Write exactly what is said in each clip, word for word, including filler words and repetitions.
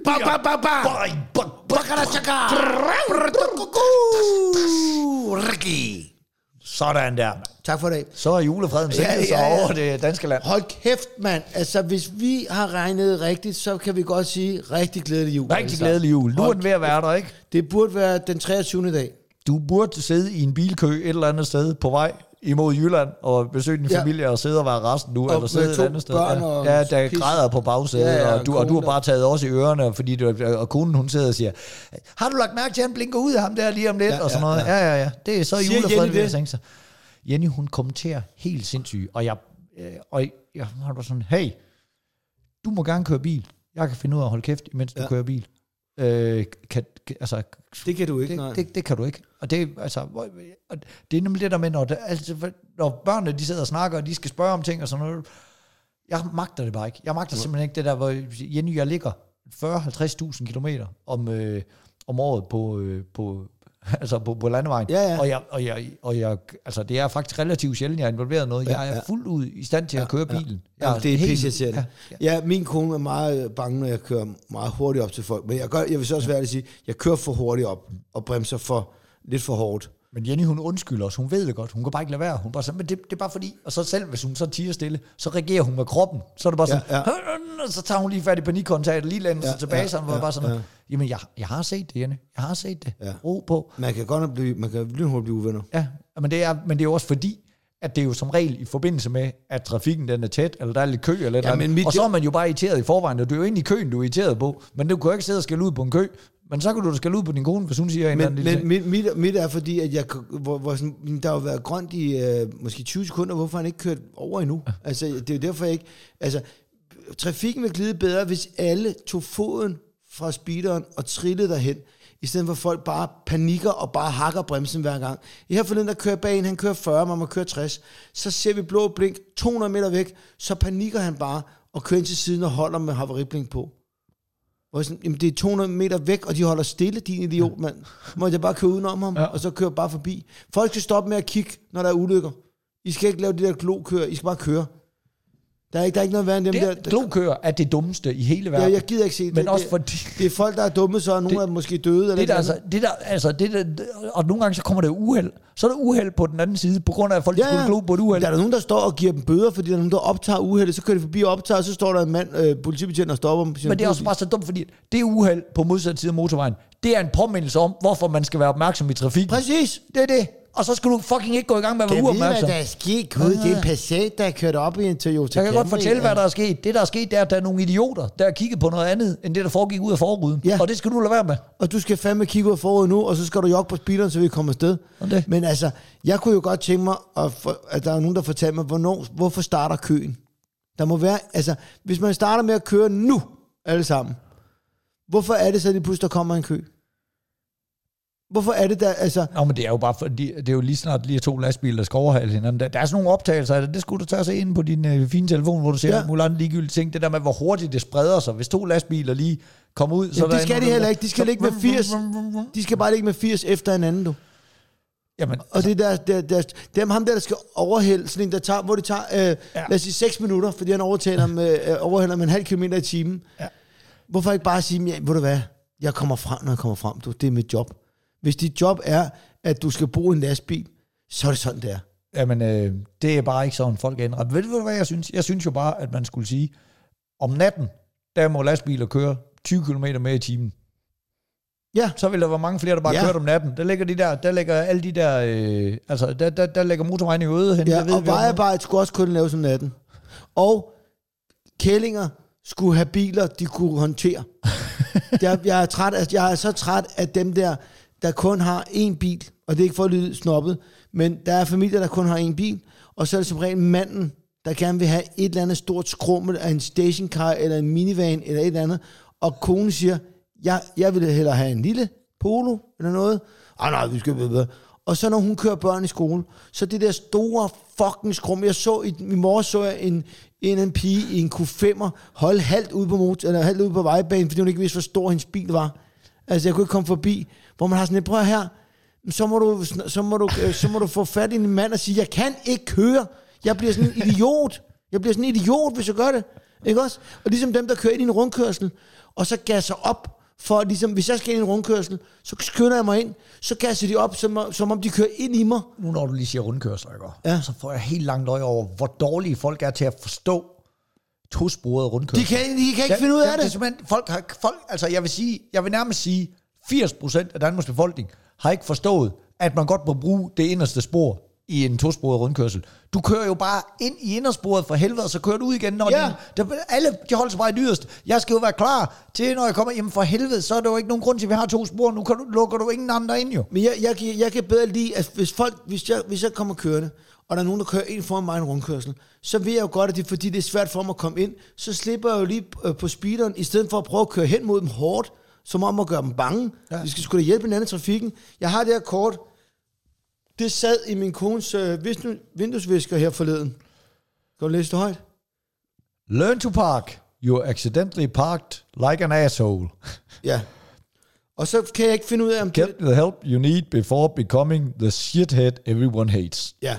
Ba, ba, ba, ba. Sådan der. Tak for det. Så er julefreden sænket ja, ja, ja. sig over det danske land. Hold kæft, mand. Altså, hvis vi har regnet rigtigt, så kan vi godt sige rigtig glædelig jul. Rigtig glædelig jul. Nu er den ved at være der, ikke? Det burde være den treogtyvende dag. Du burde sidde i en bilkø et eller andet sted på vej imod Jylland og besøge din ja. familie og sidde og være resten nu, og eller sidde et andet sted. Ja, ja, der græder på bagsædet, ja, ja, og, du, og du har bare taget også i ørerne, fordi du, og konen hun sidder og siger, har du lagt mærke til, at han blinker ud af ham der lige om lidt, ja, og sådan noget. Ja, ja, ja. Det er så julefreden ved at tænke sig. Jenny, hun kommenterer helt sindssygt, og jeg, og jeg har du sådan, hey, du må gerne køre bil. Jeg kan finde ud af at holde kæft, imens du ja. kører bil. Øh, kan, altså, det kan du ikke, det, det, det kan du ikke. Og det, altså, og det er nemlig det der med, når, det, altså, når børnene de sidder og snakker, og de skal spørge om ting og sådan noget. Jeg magter det bare ikke. Jeg magter simpelthen ikke det der, hvor Jenny, jeg ligger fyrre til halvtreds tusind kilometer om, øh, om året på, øh, på, altså på, på landevejen. Ja, ja. Og, jeg, og, jeg, og jeg, altså, det er faktisk relativt sjældent, jeg er involveret i noget. Ja, jeg er ja. fuldt ud i stand til ja, at køre bilen. Ja. Jeg ja, det er pisse, jeg siger det. Ja, ja. ja, min kone er meget bange, når jeg kører meget hurtigt op til folk. Men jeg, gør, jeg vil så også være at sige, jeg kører for hurtigt op og bremser for lidt for hårdt. Men Jenny, hun undskylder os. Hun ved det godt. Hun kan bare ikke lade være. Hun bare sådan, men det, det er bare fordi, og så selv, hvis hun så tiger stille, så reagerer hun med kroppen. Så er det bare sådan, ja, ja. Så tager hun lige fat i panikkontakten, lige lander sig ja, tilbage, ja, så ja, bare sådan, ja. jamen, jeg, jeg har set det, Jenny. Jeg har set det. Ja. Ro på. Man kan godt blive, man kan lynhurtigt blive uvenner. Ja, men det, er, men det er jo også fordi, at det er jo som regel i forbindelse med, at trafikken den er tæt, eller der er lidt kø, eller ja, eller mit, og så er man jo bare irriteret i forvejen, og du er jo inde i køen, du er irriteret på, men du kan jo ikke sidde og skælde ud på en kø. Men så kan du da skælde ud på din kone, hvis hun siger en men, anden lille Men mit, mit er fordi, at jeg, hvor, hvor sådan, der har jo været grønt i øh, måske tyve sekunder, hvorfor han ikke kørt over endnu? Ja. Altså, det er jo derfor jeg ikke... Altså, trafikken vil glide bedre, hvis alle tog foden fra speederen og trillede derhen, i stedet for folk bare panikker og bare hakker bremsen hver gang. I her forleden, der kører bag en, han kører fyrre, man må køre tres. Så ser vi blå blink to hundrede meter væk, så panikker han bare og kører ind til siden og holder med havariblink på. Og sådan, jamen det er to hundrede meter væk, og de holder stille, din idiot, mand. Må jeg bare køre udenom ham, ja. og så køre bare forbi. Folk skal stoppe med at kigge, når der er ulykker. I skal ikke lave det der glokører, I skal bare køre. Der er ikke, der er ikke noget værre end dem det, der... der glokører er det dummeste i hele verden. Ja, jeg gider ikke se det. Men også det, fordi... det er folk, der er dumme, så er nogle af dem måske døde. Eller det der, altså, det der, altså, det der, og nogle gange så kommer der uheld. Så er der uheld på den anden side, på grund af, at folk ja, skulle glo på et uheld. Der er der nogen, der står og giver dem bøder, fordi der er nogen, der optager uheldet. Så kører de forbi og optager, og så står der en mand, øh, politibetjent, og stopper dem. Men det er også bare så dumt, fordi det uheld på modsat side af motorvejen, det er en påmindelse om, hvorfor man skal være opmærksom i trafik. Præcis. Det er det. Og så skal du fucking ikke gå i gang med at være uopmærksom. Kan vide, hvad der er sket? Gud, det er en Passat, der er kørt op i en Toyota Jeg kan godt fortælle, hvad der er sket. Det, der er sket, det er, at der er nogle idioter, der har kigget på noget andet, end det, der foregik ud af forruden. Ja. Og det skal du lade være med. Og du skal fandme kigge ud af forruden nu, og så skal du jogge på speederen, så vi kommer afsted. Men altså, jeg kunne jo godt tænke mig, at, for, at der er nogen, der fortæller mig, hvornår, hvorfor starter køen? Der må være, altså, hvis man starter med at køre nu, alle sammen, hvorfor er det så, at det pludselig der kommer en kø? Hvorfor er det der, altså... Nå, men det er jo bare fordi, det er jo lige snart lige to lastbiler, der skal overhale hinanden. Der, der er sådan nogle optagelser af det, det skulle du tage og se ind på din øh, fine telefon, hvor du ser ja. mulige andre ligegyldige ting. Det der med, hvor hurtigt det spreder sig. Hvis to lastbiler lige kommer ud, så Jamen, der det skal de heller ikke. De skal ligge med firs. De skal bare ligge med firs efter hinanden, du. Jamen, og altså, det der, der, der, dem ham der, der skal overhælde, sådan en, der tager, hvor det tager, øh, ja. lad os sige, seks minutter, fordi han overtaler med, øh, overhælder med en halv kilometer i timen. Ja. Hvorfor ikke bare sige, ja, ved du hvad, jeg kommer frem, når jeg kommer frem, du. Det er mit job. Hvis dit job er, at du skal bruge en lastbil, så er det sådan, det er. Jamen, øh, det er bare ikke sådan, folk er indrettet. Ved du, hvad jeg synes? Jeg synes jo bare, at man skulle sige, om natten, der må lastbiler køre tyve kilometer mere i timen. Ja. Så vil der være mange flere, der bare ja. kører om natten. Der ligger de der, der ligger alle de der, øh, altså, der, der, der ligger motorvejen i øde hen. Ja, ved, og vejarbejde skulle også kunne laves om natten. Og kællinger skulle have biler, de kunne håndtere. jeg, jeg, er træt, altså, jeg er så træt af dem der, der kun har én bil, og det er ikke for at lyde snobbet, men der er familier, der kun har én bil, og så er det som regel manden, der gerne vil have et eller andet stort skrummel af en stationcar, eller en minivan, eller et eller andet, og konen siger, jeg, jeg vil hellere have en lille Polo, eller noget, ah nej, vi skal videre. Og så når hun kører børn i skole, så det der store fucking skrum, jeg så, i, i morges så jeg en, en, en pige i en Q fem'er, holde halvt ude på motor, eller halvt ude på vejbanen, fordi hun ikke vidste, hvor stor hendes bil var. Altså, jeg kunne ikke komme forbi, hvor man har sådan et, prøv her, så må du, så må du, så må du få fat i en mand og sige, jeg kan ikke køre. Jeg bliver sådan en idiot. Jeg bliver sådan en idiot, hvis jeg gør det. Ikke også? Og ligesom dem, der kører ind i en rundkørsel, og så gasser op, for ligesom, hvis jeg skal ind i en rundkørsel, så skynder jeg mig ind, så gasser de op, som, som om de kører ind i mig. Nu når du lige siger rundkørsel, ja. så får jeg helt langt øje over, hvor dårlige folk er til at forstå tosporet rundkørsel. De kan, de kan ikke ja, finde ud af ja, det. det folk har, folk, altså jeg vil sige, jeg vil nærmest sige, firs procent af Danmarks befolkning har ikke forstået, at man godt må bruge det inderste spor i en tosporet rundkørsel. Du kører jo bare ind i indersporet for helvede, og så kører du ud igen, når ja. de, der, alle de holder sig bare i yderst. Jeg skal jo være klar til, når jeg kommer hjem for helvede, så er der jo ikke nogen grund til, at vi har to spor. Nu kan du, lukker du ingen andre ind jo. Men jeg, jeg, jeg, jeg kan bedre lide, at hvis folk, hvis jeg, hvis jeg kommer kørende, og der er nogen, der kører ind foran mig en rundkørsel, så ved jeg jo godt, at det er fordi, det er svært for mig at komme ind, så slipper jeg jo lige på speederen, i stedet for at prøve at køre hen mod dem hårdt, som om at gøre dem bange. Ja. Vi skal sgu da hjælpe hinanden i trafikken. Jeg har det her kort. Det sad i min kones øh, vinduesvisker her forleden. Kan du læse det højt? Learn to park. You accidentally parked like an asshole. Ja. Og så kan jeg ikke finde ud af, om Get det... the help you need before becoming the shithead everyone hates. Ja.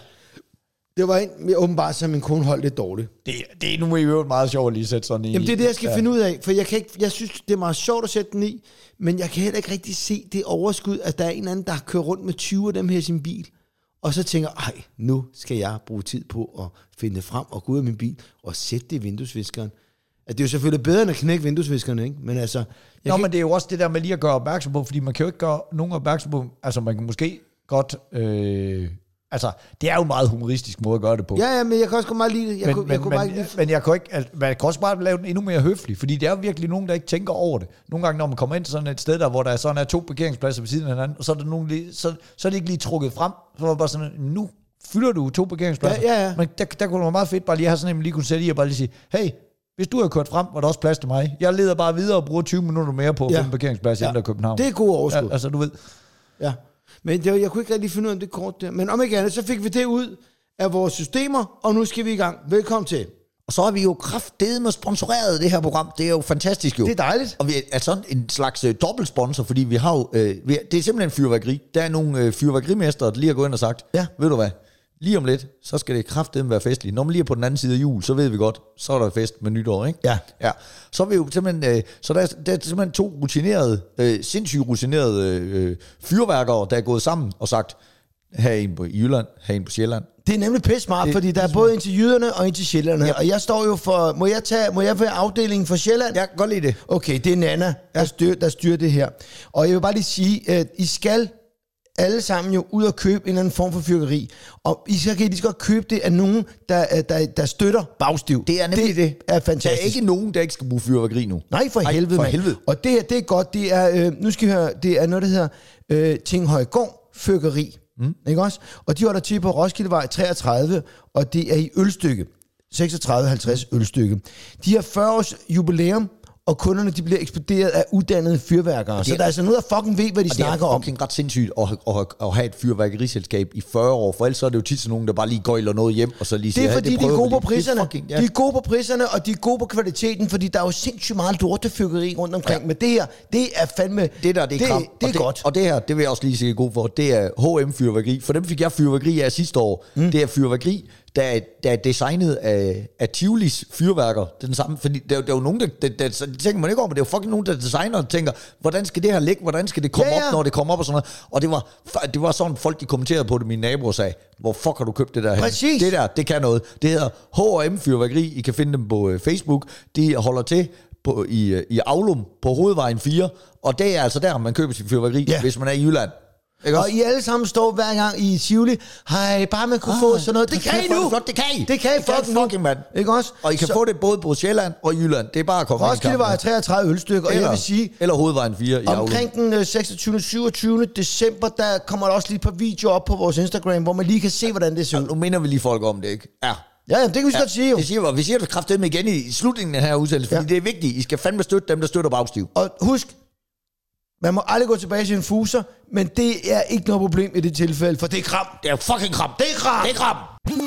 Det var en, åbenbart, så min kone holdt lidt dårligt. Det, det er nu jo meget sjovt at lige sætte sådan i. Jamen det er det, jeg skal ja. finde ud af. For jeg, kan ikke, jeg synes, det er meget sjovt at sætte den i, men jeg kan heller ikke rigtig se det overskud, at der er en eller anden, der kører rundt med tyve af dem her i sin bil, og så tænker, ej, nu skal jeg bruge tid på at finde det frem og gå ud af min bil og sætte det i vinduesviskeren. At det er jo selvfølgelig bedre end at knække vinduesviskerne, ikke? Men altså... Nå, men det er jo også det der med lige at gøre opmærksom på, fordi man kan jo ikke gøre nogen opmærksom på, altså man kan måske godt... Øh Altså, det er jo en meget humoristisk måde at gøre det på. Ja, ja, men jeg kan også godt meget lide det. Jeg men, kunne, men, jeg kunne men, bare ikke... men jeg kan ikke, altså, man kan også bare lave den endnu mere høflig, fordi det er virkelig nogen, der ikke tænker over det. Nogle gange, når man kommer ind til sådan et sted, der, hvor der er sådan er to parkeringspladser ved siden af hinanden, og så er, der nogen lige, så, så er det ikke lige trukket frem, så er det bare sådan, nu fylder du to parkeringspladser. Ja, ja, ja. Men der, der kunne det være meget fedt bare lige have sådan en, lige kunne sætte i og bare lige sige, hey, hvis du har kørt frem, var der også plads til mig. Jeg leder bare videre og bruger tyve minutter mere på at ja. finde parkeringsplads ja. i København. Det er god overskud. Ja, altså, du ved. Ja. Men det, jeg kunne ikke rigtig finde ud af det kort der. Men om ikke andet, så fik vi det ud af vores systemer, og nu skal vi i gang. Velkommen til. Og så har vi jo kraftedeme sponsoreret det her program. Det er jo fantastisk jo. Det er dejligt. Og vi er altså en slags øh, dobbeltsponsor, fordi vi har jo... Øh, vi er, det er simpelthen fyrværkeri. Der er nogle øh, fyrværkerimestre, der lige har gået ind og sagt, ja, ved du hvad, lige om lidt, så skal det kraftedeme være festligt. Når man lige er på den anden side af jul, så ved vi godt, så er der fest med nytår, ikke? Ja. Ja. Så er vi jo simpelthen... Øh, så der er, der er simpelthen to rutinerede, øh, sindssygt rutinerede øh, fyrværkere, der er gået sammen og sagt, her en på Jylland, her en på Sjælland. Det er nemlig pisse smart, fordi der er både en til jyderne og en til sjællanderne. Ja. Og jeg står jo for... Må jeg tage, må jeg få afdelingen for Sjælland? Ja, godt lide det. Okay, det er Nana, ja. der, styrer, der styrer det her. Og jeg vil bare lige sige, at I skal alle sammen jo ud og købe en eller anden form for fyrværkeri. Og I skal lige så godt købe det af nogen, der, der, der støtter bagstiv. Det er nemlig det. Det er fantastisk. Der er ikke nogen, der ikke skal bruge fyrværkeri nu. Nej, for Ej, helvede, for helvede. Og det her, det er godt. Det er, øh, nu skal I høre, det er noget, der hedder øh, Tinghøjgård Fyrværkeri. Mm. Ikke også? Og de holder til på Roskildevej treogtredive, og det er i Ølstykke. seksogtredive halvtreds mm. Ølstykke. De har fyrre års jubilæum, og kunderne de bliver ekspederet af uddannede fyrværkere. Det, så der er altså noget, der fucking ved, hvad de snakker om. Det er fucking ret sindssygt at, at, at, at have et fyrværkeriselskab i fyrre år, for ellers så er det jo tit sådan nogen, der bare lige gøjler noget hjem, og så lige siger, det er fordi, de er gode på priserne. Fucking, ja. De er gode på priserne, og de er gode på kvaliteten, fordi der er jo sindssygt meget lortefyrværkeri rundt omkring. Ja. Men det her, det er fandme... Det der, det er kram. Det, det er og godt. Det, og det her, det vil jeg også lige sige god for, det er H M fyrværkeri. For dem fik jeg fyrværkeri af sidste år. Mm. Det er fyrværkeri, der er, der er designet af, af Tivolis fyrværker. Det er den samme, fordi der, der er jo nogen, der, der, der, der tænker man ikke over, men det er jo fucking nogen, der designer og tænker, hvordan skal det her ligge, hvordan skal det komme ja, ja. op, når det kommer op og sådan noget. Og det var, det var sådan, folk de kommenterede på det, mine naboer sagde, hvor fuck har du købt det der her? Præcis. Det der, det kan noget. Det hedder H M fyrværkeri, I kan finde dem på Facebook. De holder til på, i, i Aulum på Hovedvejen fire, og det er altså der, man køber sin fyrværkeri, ja. hvis man er i Jylland. Ikke og I alle sammen står hver gang i Tivoli. Hej, bare man kunne ah, få sådan noget. Det kan I nu. Flot, det kan I. Det kan I fucking, fucking mand. Ikke også? Og I kan så, få det både på Sjælland og Jylland. Det er bare at komme ind i kampen. Roskildevej treogtredive Ølstykke, og eller, jeg vil sige... Eller Hovedvejen fire i Aulum. Omkring den seksogtyvende og syvogtyvende december, der kommer der også lige et par videoer op på vores Instagram, hvor man lige kan se, hvordan det ser ud. Nu minder vi lige folk om det, ikke? Ja. Ja, ja, det kan vi ja, godt sige jo. Det siger, vi siger det kraftedeme igen i slutningen af den her udsendelse, fordi ja. det er vigtigt. I skal fandme støtte dem, der støtter bagstiv. Og husk, man må aldrig gå tilbage til en fuser, men det er ikke noget problem i det tilfælde, for det er kram. Det er fucking kram. Det er kram. Det er kram.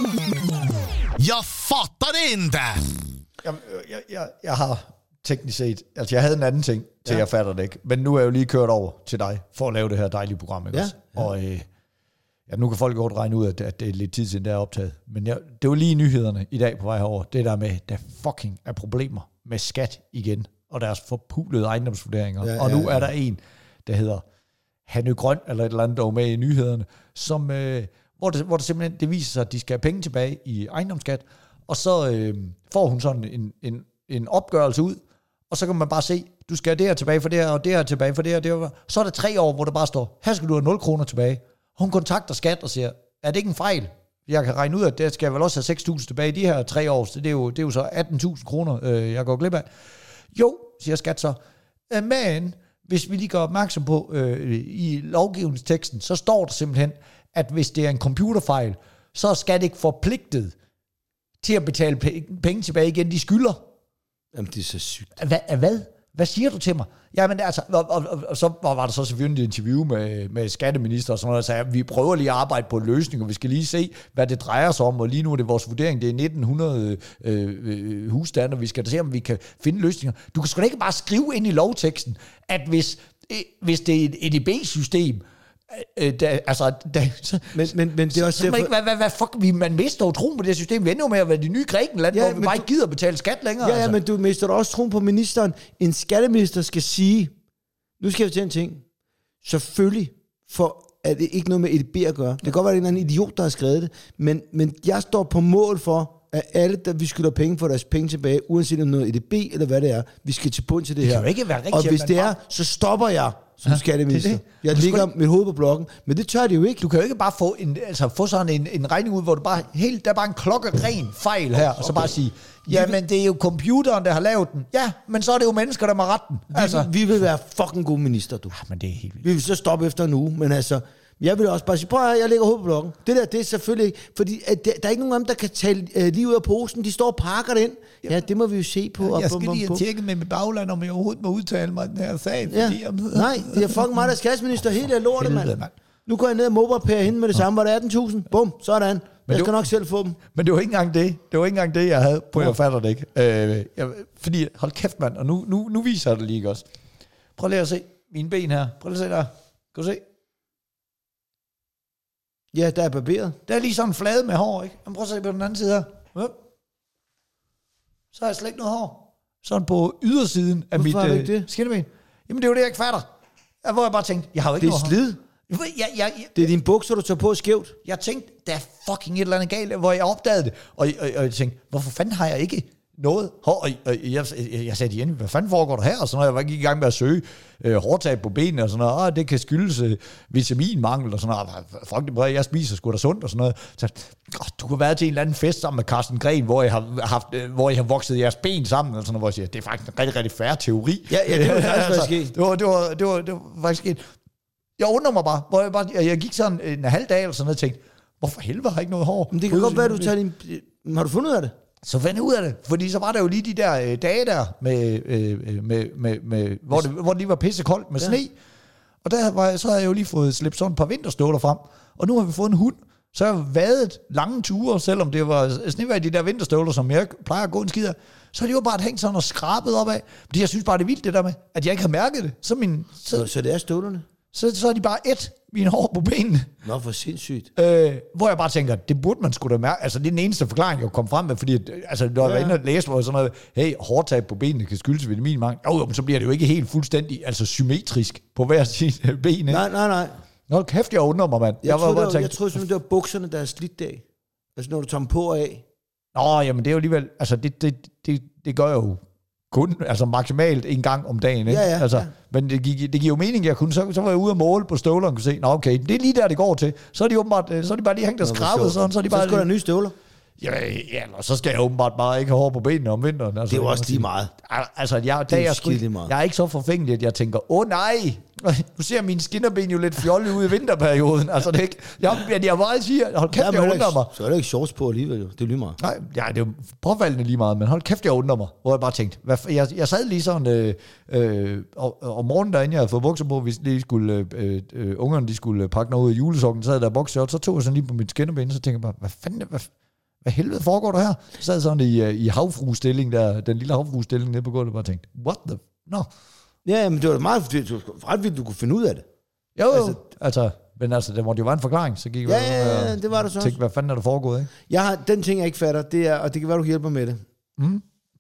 Jeg fatter det ikke. Jeg, jeg, jeg, jeg har teknisk set, altså jeg havde en anden ting, til ja. jeg fatter det ikke, men nu er jeg jo lige kørt over til dig, for at lave det her dejlige program, ikke ja, også? Ja. Og øh, ja, nu kan folk godt regne ud, at, at det er lidt tid siden, der er optaget. Men jeg, det var lige nyhederne i dag på vej herover. Det der med, der fucking er problemer med skat igen, og deres forpulede ejendomsvurderinger. Ja, og nu ja, ja. er der en, der hedder Hanne Grøn, eller et eller andet, der var med i nyhederne, som, øh, hvor, det, hvor det simpelthen det viser sig, at de skal have penge tilbage i ejendomsskat, og så øh, får hun sådan en, en, en opgørelse ud, og så kan man bare se, du skal have det her tilbage for det her, og det her tilbage for det her, det her. Så er der tre år, hvor der bare står, her skal du have nul kroner tilbage. Hun kontakter skat og siger, er det ikke en fejl? Jeg kan regne ud, at det skal vel også have seks tusind tilbage i de her tre år, så det er jo, det er jo så atten tusind kroner, øh, jeg går glip af. Jo, siger skat så, men hvis vi lige gør opmærksom på, øh, i lovgivningsteksten, så står der simpelthen, at hvis det er en computerfejl, så er skat ikke forpligtet til at betale penge tilbage igen, de skylder. Jamen, det er så sygt. Hvad? Hvad? Hvad siger du til mig? Jamen altså, og, og, og, og så var der så selvfølgelig et interview med, med skatteminister og sådan noget, der sagde, at vi prøver lige at arbejde på en løsning, og vi skal lige se, hvad det drejer sig om, og lige nu er det vores vurdering, det er nitten hundrede øh, husstande, og vi skal da se, om vi kan finde løsninger. Du kan sgu da ikke bare skrive ind i lovteksten, at hvis, øh, hvis det er et E D B-system, Øh, da, altså, da, så, men, men, men det er også så, derfor... ikke, hvad, hvad, hvad fuck, vi, man mister jo troen på det her system. Vi ender jo med at være de nye Grækenland, ja, hvor vi bare ikke gider betale skat længere. Ja, altså. ja, men du mister også troen på ministeren. En skatteminister skal sige, nu skal jeg fortælle en ting, selvfølgelig for at det ikke noget med E D B at gøre. Det kan godt være, at det er en anden idiot, der har skrevet det, men, men jeg står på mål for, at alle, der vi skylder penge for deres penge tilbage, uanset om noget E D B eller hvad det er, vi skal til bund til det, det her. Kan jo ikke være rigtigt, og hvis det er, så stopper jeg som ja, skatteminister. Det det. Jeg ligger ikke... mit hoved på blokken, men det tør de jo ikke. Du kan jo ikke bare få, en, altså få sådan en, en regning ud, hvor du bare helt, der er bare en klokkeren fejl her, okay. Og så bare sige, ja, men det er jo computeren, der har lavet den. Ja, men så er det jo mennesker, der må rette den. Altså. Vi, vi vil være fucking gode minister, du. Ja, men det er helt vildt. Vi vil så stoppe efter en uge, men altså, jeg vil også bare sige, prøv at jeg ligger hovedet på blokken. Det der, det er selvfølgelig ikke, fordi at der, der er ikke nogen af dem, der kan tale uh, lige ud af posen. De står og pakker det ind. Ja, det må vi jo se på. Ja, jeg skal lige have tjekket med mit bagland, om jeg overhovedet må udtale mig den her sag. Ja. Fordi jeg... Nej, det er fucking mig, der er skatteminister. Helt af lortet, mand. Nu går jeg ned og mobberpærer hende med det samme, var det atten tusind. Bum, sådan. Men jeg skal var, nok selv få dem. Men det var ikke engang det. Det var ikke engang det, jeg havde på, jeg fatter det ikke. Øh, jeg, fordi, hold kæft, mand, og nu, nu, nu viser jeg det lige også. Prøv lige at se mine ben her. Prøv lige at se der. Kan du se? Ja, der er barberet. Der er lige sådan en flade med hår, ikke? Men prøv at se på den anden side her. Ja. Så har jeg slet ikke noget hår. Sådan på ydersiden af Hvorfor mit øh, skinneben. Jamen det er jo det, jeg ikke fatter. Hvor jeg bare tænkte, jeg har jo ikke noget hår. Det er slid. Jeg, jeg, jeg, det er dine bukser, du tager på skævt. Jeg tænkte, der er fucking et eller andet galt, hvor jeg opdagede det. Og, og, og jeg tænkte, hvorfor fanden har jeg ikke noget hår? Og jeg, jeg, jeg, jeg sagde igen, hvad fanden foregår der her? Og så når jeg var ikke i gang med at søge øh, hårtab på benene og sådan noget. Ah, det kan skyldes øh, vitaminmangel og sådan noget. Fuck det, jeg spiser sgu da sundt og sådan noget. Så, oh, du kunne være til en eller anden fest sammen med Carsten Gren, hvor jeg har haft, øh, hvor jeg har vokset jeres ben sammen og sådan noget, hvor jeg siger, det er faktisk en rigtig, rigtig fair teori. Ja, ja, det var faktisk altså, sket. Det var, det var, det var, det var faktisk sket. Jeg undrer mig bare, hvor jeg, bare, jeg gik sådan en halv dag eller sådan noget og tænkte, hvorfor helvede har jeg ikke noget hår? Men det kan godt være, at du tager din... Har du fundet ud af det? Så fandt jeg ud af det, fordi så var der jo lige de der øh, dage der, med, øh, med, med, med, hvor, det, hvor det lige var pissekoldt med ja. sne. Og der var, så havde jeg jo lige fået slæbt sådan et par vinterstøvler frem. Og nu har vi fået en hund, så jeg har vadet lange ture, selvom det var snevejr i de der vinterstøvler, som jeg plejer at gå en skid af. Så har de jo bare hængt sådan og skrabet op af. Fordi jeg synes bare, det er vildt det der med, at jeg ikke har mærket det. Så, min, så, så, så det er støvlerne? Så, så er de bare et mine hår på benene. Nå, for sindssygt. Øh, hvor jeg bare tænker, det burde man sgu da mærke. Altså, det er den eneste forklaring, jeg kom frem med, fordi altså, når jeg var inde og læste, hvor sådan noget, hey, hårtab på benene kan skyldes vitaminmangel. Jo, jo, men så bliver det jo ikke helt fuldstændig, altså symmetrisk på hver sin ben. Ikke? Nej, nej, nej. Nå, kæft, jeg undrer mig, mand. Jeg, jeg, var, troede, var, tænkte, jeg troede simpelthen, det var bukserne, der er slidt af. Altså, når du tager dem på og af. Nå, jamen, det er jo alligevel, altså, det, det, det, det gør jeg jo kun, altså maksimalt en gang om dagen, ikke? Ja, ja, altså, ja. Men det, gik, det giver jo mening, jeg kunne, så, så var jeg ude og måle på støvlerne og kunne se, nå okay, det er lige der, det går til. Så er de åbenbart, så er de bare lige hængt og skrabet, sådan, så er de bare... Så skal der nye støvler. Ja, ja, og så skal jeg åbenbart bare ikke have hår på benene om vinteren. Altså, det er jo også lige meget. Altså, jeg, det er, jeg, sgu, meget. jeg er ikke så forfængelig, at jeg tænker, åh nej, nu ser mine skinnerben jo lidt fjollet ud i vinterperioden. Altså, det er ikke... Jeg, jeg, jeg bare siger, hold kæft, ja, jeg undrer ikke, mig. Så er det ikke shorts på alligevel, jo. Det er lige meget. Nej, ja, det er jo påfaldende lige meget, men hold kæft, jeg undrer mig. Hvor jeg bare tænkte, hvad, jeg, jeg sad lige sådan, øh, øh, og, om morgenen derinde, jeg havde fået bukser på, hvis lige skulle, øh, øh, ungerne de skulle pakke noget ud af julesokken, så havde der bukser, så tog jeg sådan lige på mit skinnerben, så tænkte jeg bare, hvad fanden, hvad, hvad helvede foregår der her? Så sad sådan i, i havfruestilling, der, den lille havfruestilling nede på gulvet, og bare tænkte, what the... No. Ja, men det var meget det var ret vildt, du kunne finde ud af det. Jo, altså, altså Men altså, der måtte jo være en forklaring, så gik ja, ja, ja, det var der så tænkte, hvad fanden er der foregået, ikke? Jeg har, den ting, jeg ikke fatter, det er, og det kan være, du hjælper med det. Mm.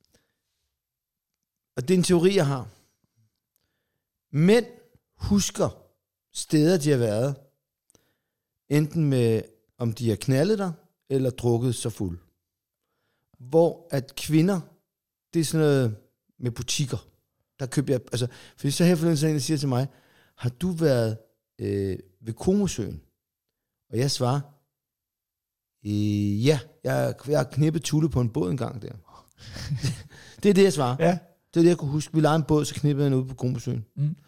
Og det er en teori, jeg har. Mænd husker steder, de har været, enten med, om de har knaldet der, eller drukket så fuld. Hvor at kvinder, det er sådan noget med butikker. Der køber jeg, altså, fordi så her forleden så en, der siger til mig, har du været øh, ved Komosøen? Og jeg svarer, øh, ja, jeg, jeg har knippet Tulle på en båd en gang der. Det er det, jeg svarer. Ja. Det er det, jeg kunne huske. Vi lejede en båd, så knippede jeg den ude på Komosøen. Mm.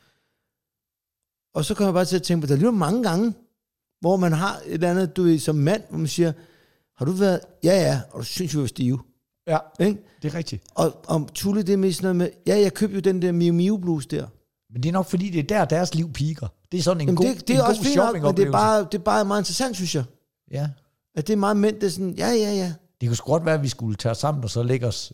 Og så kommer jeg bare til at tænke på, der er lige mange gange, hvor man har et eller andet, du ved, som mand, hvor man siger, har du været, ja ja, og du synes jo, var stive. Ja, ikke? Det er rigtigt. Og om Tulle, det er mest noget med, ja, jeg købte jo den der Miu Miu Blues der. Men det er nok, fordi det er der, deres liv piker. Det er sådan en Jamen god, det, det er en også god fint nok, men det er, bare, det er bare meget interessant, synes jeg. Ja. At det er meget mænd, det er sådan, ja, ja, ja. Det kunne sgu godt være, at vi skulle tage os sammen, og så lægge os,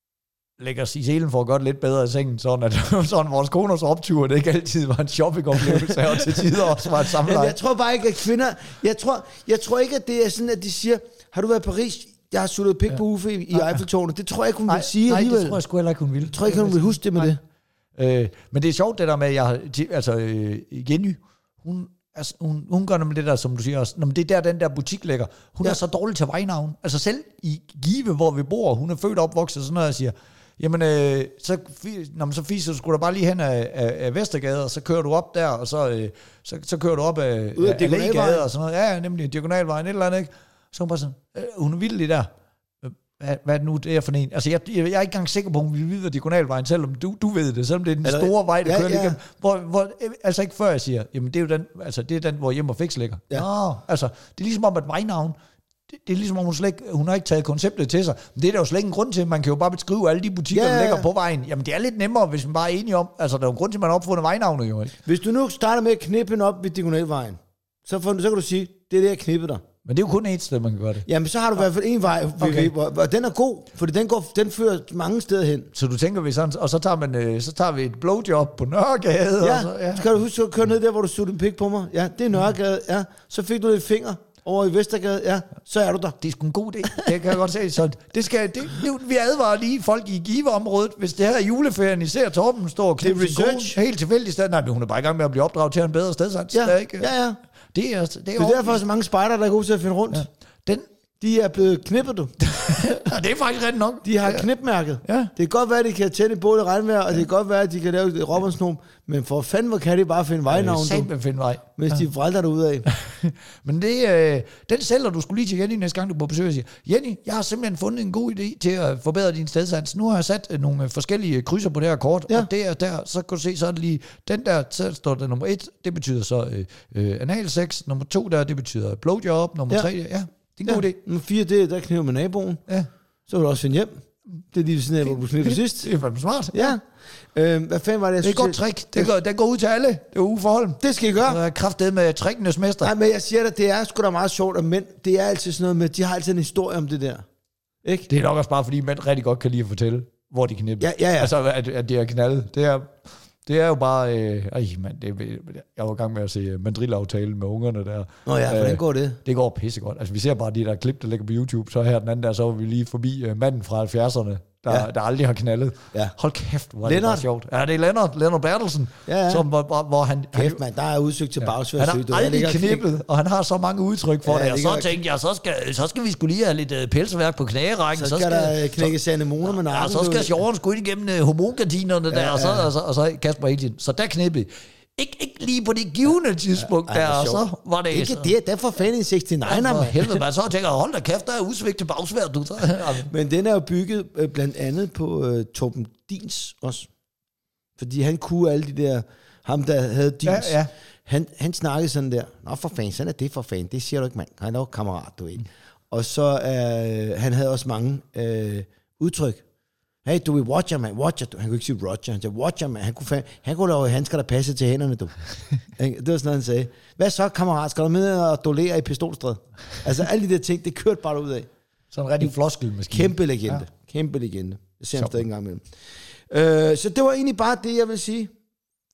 lægge os i selen for at gøre det lidt bedre i sengen, sådan at sådan vores koners optur, det ikke altid var en shoppingoplevelse, og til tider også var et samleje. Jeg tror bare ikke, at kvinder, jeg tror, jeg tror ikke, at det er sådan, at de siger, har du været i Paris? Jeg har suttet pik på Uffe i, i Eiffeltårnet. Det tror jeg ikke, hun nej, vil sige nej, alligevel. Nej, det tror jeg sgu heller ikke, hun vil. Jeg tror ikke, hun vil huske det med nej. det. Øh, men det er sjovt, det der med, at jeg altså, øh, Jenny, hun, altså, hun, hun gør nemlig det der, som du siger også, det er der, den der butik ligger. Hun ja. er så dårlig til vejnavn. Altså selv i Give, hvor vi bor, hun er født og opvokset, sådan noget, jeg siger, jamen, øh, så, når så fiser du sgu da bare lige hen af, af, af Vestergade, og så kører du op der, og så, øh, så, så kører du op af, ud af, af Lægade, og sådan noget. Ja, nemlig Diagonalvejen, et eller andet, ikke? Så hun bare sådan, øh, hun er vildt der. Hvad, hvad er det nu, det er for en? Altså, jeg, jeg, jeg er ikke engang sikker på, om vi ved, hvad Diagonalvejen, selvom du, du ved det, selvom det er den eller, store vej, der ja, kører ja. igennem. Hvor, hvor, altså ikke før jeg siger, jamen det er jo den, altså, det er den, hvor Hjem og Fix ligger. Ja. Nå, altså, det er ligesom om, at vejnavn, det, det er ligesom om, hun, slet ikke, hun har ikke taget konceptet til sig. Men det er der jo slet ingen grund til. Man kan jo bare beskrive alle de butikker, ja, ja, ja. der ligger på vejen. Jamen, det er lidt nemmere, hvis man bare er enige om, altså, der er jo grund til, at man har opfundet vejnavnet jo, ikke? Hvis du nu starter med at knippe den op ved Diagonalvejen, så, får, så kan du sige, det er det, jeg knippede dig. Men det er jo kun et sted, man kan gøre det. Jamen, så har du i hvert fald en vej, okay. og den er god, fordi den, går, den fører mange steder hen. Så du tænker, vi sådan, og så tager, man, så tager vi et blowjob på Nørregade? Ja, og så, ja. Så kan du huske at køre ned der, hvor du suttede en pik på mig. Ja, det er Nørregade, ja. Så fik du lidt finger over i Vestergade, ja, så er du der. Det er sgu en god idé, det kan jeg godt se. Så det skal, det, vi advarer lige folk i Give-området, hvis det her er juleferien, især Torben står og klipper sin kone helt tilfældigt sted. Nej, hun er bare i gang med at blive opdraget til en bedre stedsans. Ja, ikke? ja, ja. Det er, det er, det er derfor så mange spejder, der er gode til at finde rundt. Ja. Den, de er blevet knippet, du. Ja, det er faktisk ret nok. De har ja. knipmærket. Ja. Det kan godt være, at de kan tænde både regnvejr, og ja. det kan godt være, at de kan lave et Robinsonum, men for fanden, hvor kan de bare finde vejnavn, du? Ja, finde vej. Hvis ja. de vrælter dig ud af. Men det, øh, den sælger du skulle lige til Jenny næste gang, du er på besøg og siger, Jenny, jeg har simpelthen fundet en god idé til at forbedre din stedsans. Nu har jeg sat øh, nogle forskellige krydser på det her kort, ja. og der der, så kan du se, så er det lige, den der, så står der nummer et, det betyder så øh, øh, analsex, nummer to der, det betyder blowjob, nummer ja. tre, ja. Det er en ja, god idé. Nummer fire, det, der kniver med naboen. Ja. Så vil du også finde hjem. Det er lige sådan, hvor du knippede sidst. Det er fandme smart. Ja. Øhm, hvad fanden var det, jeg Det er et godt trick. Det går, det går ud til alle. Det er uforhold. Det skal I gøre. Det er kraftedet med trickenes mester. Nej, men jeg siger dig, det er sgu da meget sjovt, at mænd, det er altid sådan noget med, de har altid en historie om det der. Ikke? Det er nok også bare, fordi mænd rigtig godt kan lide at fortælle, hvor de knipper. Ja, ja, ja. Altså, at, at de er knaldet. Det er... Det er jo bare... Øh, ej, man, det, jeg var i gang med at se mandrilaftalen med ungerne der. Nå ja, hvordan går det? Det går pissegodt. Altså, vi ser bare de der klip, der ligger på YouTube. Så her den anden der, så var vi lige forbi øh, manden fra halvfjerdserne, der, ja. der aldrig har knaldet. Ja. Hold kæft, hvor er det bare sjovt. Ja, det er Lennart, Lennart Bertelsen, ja, ja. Som, hvor, hvor han... Kæft, mand, der er udsigt til ja. bagsværsøg. Han har aldrig knippet, og han har så mange udtryk for ja, det. Og så tænkte jeg, så skal, så skal vi skulle lige have lidt uh, pelseværk på knægerækken. Så, så skal der knække sanemoner med nakken. Ja, så skal sjoveren sgu ind igennem uh, hormonkantinerne der, ja, ja. Og, så, og, så, og så Kasper Agent. Så der knippede. Ikke, ikke lige på det givende tidspunkt ja, der, og så var det... Ikke så. Det, der får fanden en seksogtyver. Ja, helvede, man så tænker, hold da kæft, der er udsvigt til bagsvær, du. Men den er jo bygget øh, blandt andet på øh, Torben Dins også. Fordi han kunne alle de der... Ham, der havde Dins. Ja, ja. Han, han snakkede sådan der, nå for fanden, sådan er det for fanden, det siger du ikke, mand. Han er jo kammerat, du ved. Mm. Og så, øh, han havde også mange øh, udtryk. Hey, du er Watcher, man. Watcher. Han kunne ikke sige Roger. Han sagde, Watcher, man. Han kunne, fan, han kunne lave handsker, der passede til hænderne, du. Det var sådan noget, han sagde. Hvad så, kammerat? Skal du med og dolere i pistolstræd? Altså, alle de der ting, det kørte bare ud af. Sådan en rigtig floskelmaskine. Kæmpe legende. Ja. Kæmpe legende. Det ser han stadig en gang imellem. Øh, så det var egentlig bare det, jeg vil sige.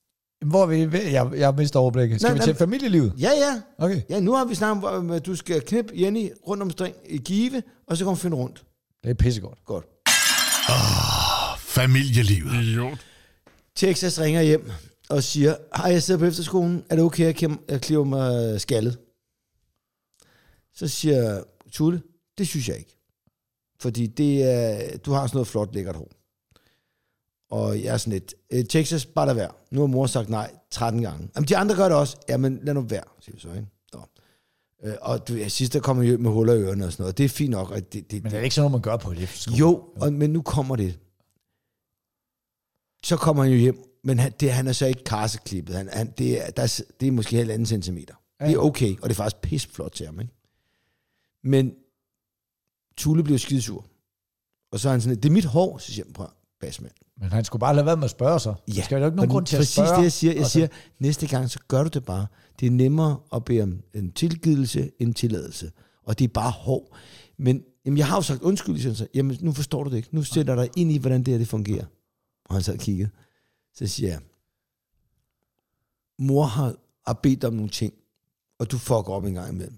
Hvor er vi? Jeg, jeg har mistet overblikket. Skal nej, vi til nej, familielivet? Ja, ja. Okay. Ja, nu har vi snakket om, at du skal knippe Jenny rundt omkring i Give, og så kan hun finde rundt. Det er pissegodt. Godt. Oh, familielivet. Idiot. Texas ringer hjem og siger, hej, jeg sidder på efterskolen. Er det okay, at jeg kliver mig skaldet? Så siger Tulle, det synes jeg ikke. Fordi det er, du har sådan noget flot, lækkert hår. Og jeg er sådan lidt, Texas, bare lad være. Nu har mor sagt nej tretten gange. Jamen, de andre gør det også. Jamen, lad nu være, siger vi så, ikke? Så. Øh, og du, jeg sidst, der kommer jo med huller i ørerne og sådan noget. Det er fint nok. Og det, det, men det er ikke sådan noget, man gør på et efterskole. Jo, og, men nu kommer det. Så kommer han jo hjem, men han, det, han er så ikke karseklippet. Han, han, det, er, der er, det er måske halvanden centimeter. Ja. Det er okay, og det er faktisk pisseflot til ham, ikke? Men Tulle bliver skidesur. Og så er han sådan, det er mit hår, så siger han, prøv, basmand. Men han skulle bare lade være med at spørge sig. Ja, skal jo ikke nogen grund til at spørge. Præcis det, jeg siger. Jeg siger, næste gang, så gør du det bare. Det er nemmere at bede om en tilgivelse end tilladelse. Og det er bare hår. Men jamen, jeg har jo sagt undskyld, siger han så. Jamen, nu forstår du det ikke. Nu sætter dig ind i, hvordan det her det fungerer. Og han så kigget. Så siger jeg, mor har, har bedt om nogle ting, og du fucker op en gang imellem.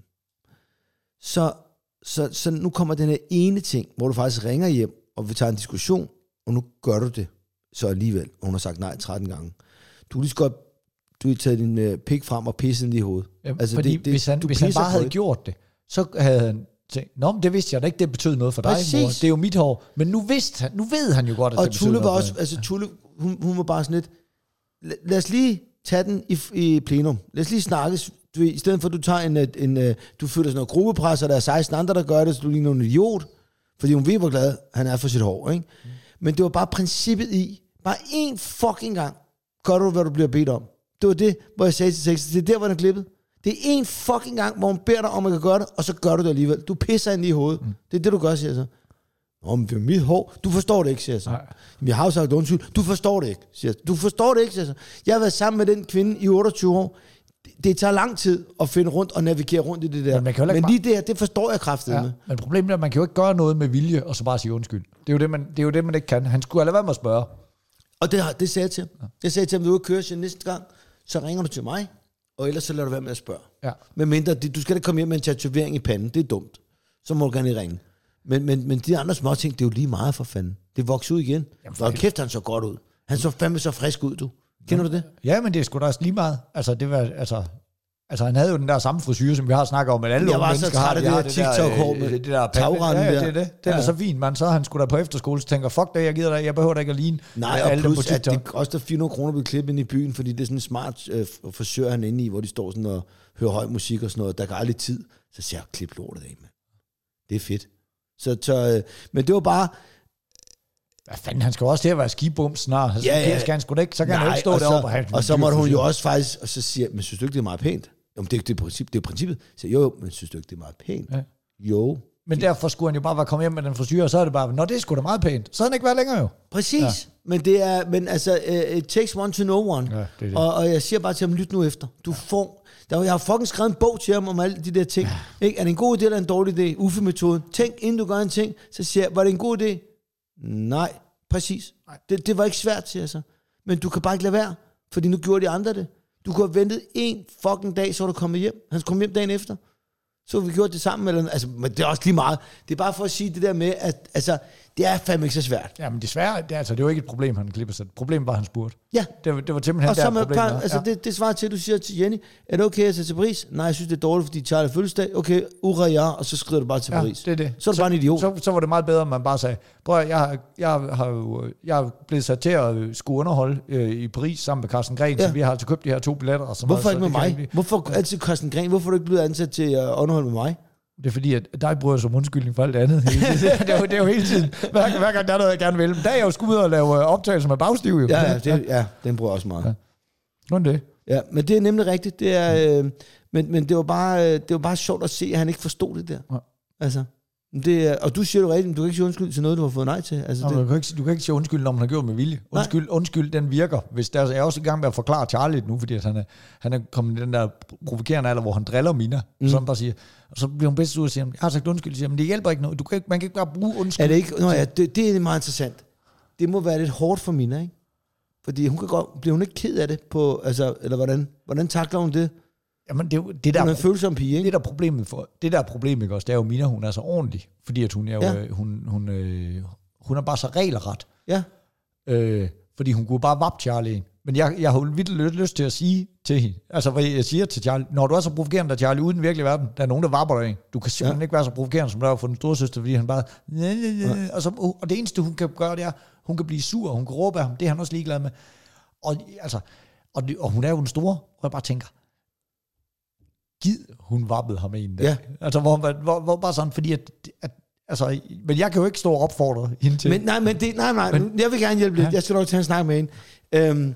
Så, så, så nu kommer den her ene ting, hvor du faktisk ringer hjem, og vi tager en diskussion, og nu gør du det så alligevel. Og hun har sagt nej tretten gange. Du har lige så godt, du har taget din uh, pik frem og pisset i hovedet. Ja, altså, fordi det, det, hvis, han, hvis han bare havde det. gjort det, så havde han tænkt, nå, men det vidste jeg da ikke, det betød noget for dig, mor. Det er jo mit hår. Men nu, vidste han, nu ved han jo godt, at og det betød noget. Og Tulle var også, altså Tulle, hun, hun var bare sådan lidt, lad, lad os lige tage den i, i plenum. Lad os lige snakkes. Du, i stedet for, at du tager en, en, en du føler sådan noget gruppepres, og der er seksten andre, der gør det, så du ligner en idiot. Fordi hun ved, hvor glad han er for sit hår, ikke? Mm. Men det var bare princippet i, bare én fucking gang, gør du, hvad du bliver bedt om. Det var det, hvor jeg sagde til Texas, det er der, hvor den er klippet. Det er én fucking gang, hvor hun beder dig om, at man kan gøre det, og så gør du det alligevel. Du pisser ind i hovedet. Mm. Det er det, du gør, siger jeg så. Nå, men det er mit hår. Du forstår det ikke, siger jeg så. Men jeg har jo sagt undskyld. Du forstår det ikke, siger jeg. Du forstår det ikke, siger jeg så. Jeg har været sammen med den kvinde i otteogtyve år. Det tager lang tid at finde rundt og navigere rundt i det der. Men, men lige det her, det forstår jeg kraftigt ja, med. Men problemet er, at man kan jo ikke gøre noget med vilje, og så bare sige undskyld. Det er jo det, man, det er jo det, man ikke kan. Han skulle have lade være med at spørge. Og det, det sagde jeg til ham. Ja. Det sagde jeg til ham, du kører sig næste gang, så ringer du til mig, og ellers så lader du være med at spørge. Ja. Men mindre, du skal da komme hjem med en tatovering i panden, det er dumt. Så må du gerne ringe. Men, men, men de andre små ting, det er jo lige meget for fanden. Det vokser ud igen. Jamen, og kæft, han så godt ud. Han så fandme så frisk ud, du. Kender ja. du det? Ja, men det er sgu da også lige meget. Altså, det var, altså... Altså, han havde jo den der samme frisyre, som vi har snakket om, at alle unge mennesker har. Jeg var så træt af det der TikTok-hår med det der tagranden ja, der. det er det. Det er ja. så fint, man. Så han skulle da på efterskole, så tænker, fuck det, jeg gider dig, jeg behøver da ikke at ligne. Nej, og plus, at det koster fire hundrede kroner at blive klippet ind i byen, fordi det er sådan en smart øh, frisør, han inde i, hvor de står sådan og hører høj musik og sådan noget. Der går aldrig tid. Så siger jeg, klip lortet af, mand. Det er fedt. Så, så, øh, men det var bare... Hvad fanden, han skal også til at være skibum snart. Altså, ja, ja. Skal han sgu da ikke, så kan Nej, han ikke stå og deroppe. Så, og, og så måtte hun jo også faktisk, og så siger men synes du ikke, det er meget pænt? Jo, det er det er princippet. Det er princippet. Så jo, jo, men synes du ikke, det er meget pænt? Ja. Jo. Men derfor skulle han jo bare være kommet hjem med den frisyr, og så er det bare, nå, det er sgu da meget pænt. Så havde han ikke været længere jo. Præcis. Ja. Men det er, men altså, uh, it takes one to know one. Ja, det er det. Og, og jeg siger bare til ham, lyt nu efter. Du ja. får, der, jeg har fucking skrevet en bog til ham om alle de der ting. Ja. Ikke? Er det en god idé eller en dårlig idé? U F E-metoden. Tænk, inden du gør en ting, så siger jeg, var det en god idé? Nej, præcis. Nej. Det, det var ikke svært, siger jeg så. Men du kan bare ikke lade være, fordi nu gjorde de andre det. Du kunne have ventet en fucking dag, så var du kommet hjem. Han skulle komme hjem dagen efter. Så vi gjort det sammen. Eller, altså, men det er også lige meget. Det er bare for at sige det der med, at altså, det er fandme ikke så svært. Ja, men det svære, det, altså, det var ikke et problem, han klipper sig. Problemet var, han spurgte. Ja. Det, var, det var simpelthen og der så problemet. Par, altså, ja. det, det svarer til, at du siger til Jenny, er det okay at tage til Paris? Nej, jeg synes, det er dårligt, fordi Charlie er fødselsdag. Okay, ura ja, og så skriver du bare til ja, Paris. Det er det. Så er du så, bare en idiot. Så, så var det meget bedre, at man bare sagde, prøv at, jeg, jeg, har jo, jeg er blevet sat til at skulle underholde øh, i Paris sammen med Carsten Gren, ja. Så vi har altså købt de her to billetter. Og så Hvorfor meget, ikke med mig? Hvorfor altid Carsten Gren? Hvorfor er du ikke blevet ansat til at underholde med mig? Det er fordi, at dig bruger som undskyldning for alt andet. det, er jo, det er jo hele tiden. Hver, hver gang der er noget, jeg gerne vil. Der er jeg jo sgu ud og lave optagelser med bagstiv. Jo. Ja, ja, det, ja, den bruger jeg også meget. Ja. Sådan det. Ja, men det er nemlig rigtigt. Det er, øh, men, men det var bare, det var bare sjovt at se, at han ikke forstod det der. Ja. Altså, det er, og du siger jo rigtigt, du kan ikke sige undskyld til noget, du har fået nej til. Altså, Nå, det, du, kan ikke, du kan ikke sige undskyld, når man har gjort med vilje. Undskyld, undskyld, den virker. Hvis der, jeg er også i gang med at forklare Charlie nu, fordi at han, er, han er kommet i den der provokerende alder, hvor han driller Mina. Mm. Så han bare siger, og så bliver hun bedst ud og siger, jeg har sagt undskyld, siger, men det hjælper ikke noget. Du kan ikke, man kan ikke bare bruge undskyld. Er det ikke? Nå ja, det, det er meget interessant. Det må være lidt hårdt for Mina, ikke? Fordi hun kan godt, bliver hun ikke ked af det på, altså, eller hvordan, hvordan takler hun det? Jamen, det, det der, hun er en følsom pige, ikke? Det der problemet for, det der problem, ikke også, det er jo Mina, hun er så ordentlig, fordi at hun er jo, ja. øh, hun, hun, øh, hun er bare så regelret. Ja. Øh, fordi hun kunne bare vappe Charlie. Men jeg, jeg har jo vildt lyst til at sige til hende, altså hvad jeg siger til Charlie, når du er så provokerende, der Charlie, uden virkelig verden, der er nogen, der vapper dig. Du kan simpelthen ja. ikke være så provokerende, som der er for den store søster, fordi han bare, ja. og, så, og det eneste, hun kan gøre, det er, hun kan blive sur, hun kan råbe af ham, det er han også ligeglad med. Og, altså, og, det, og hun er jo den store, og jeg bare tænker, gid hun vappede ham en dag. Ja. Altså, hvor, hvor, hvor bare sådan, fordi at, at altså, men jeg kan jo ikke stå og opfordre hende til. Men nej, men det, nej, nej, men, jeg vil gerne hjælpe lidt. Ja. Jeg skal nok tage en snak med hende. Øhm,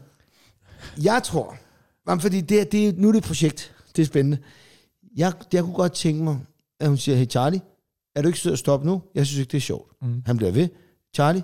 jeg tror, fordi det, det, nu er det et projekt, det er spændende. Jeg, jeg kunne godt tænke mig, at hun siger, hey Charlie, er du ikke sød at stoppe nu? Jeg synes ikke, det er sjovt. Mm. Han bliver ved. Charlie,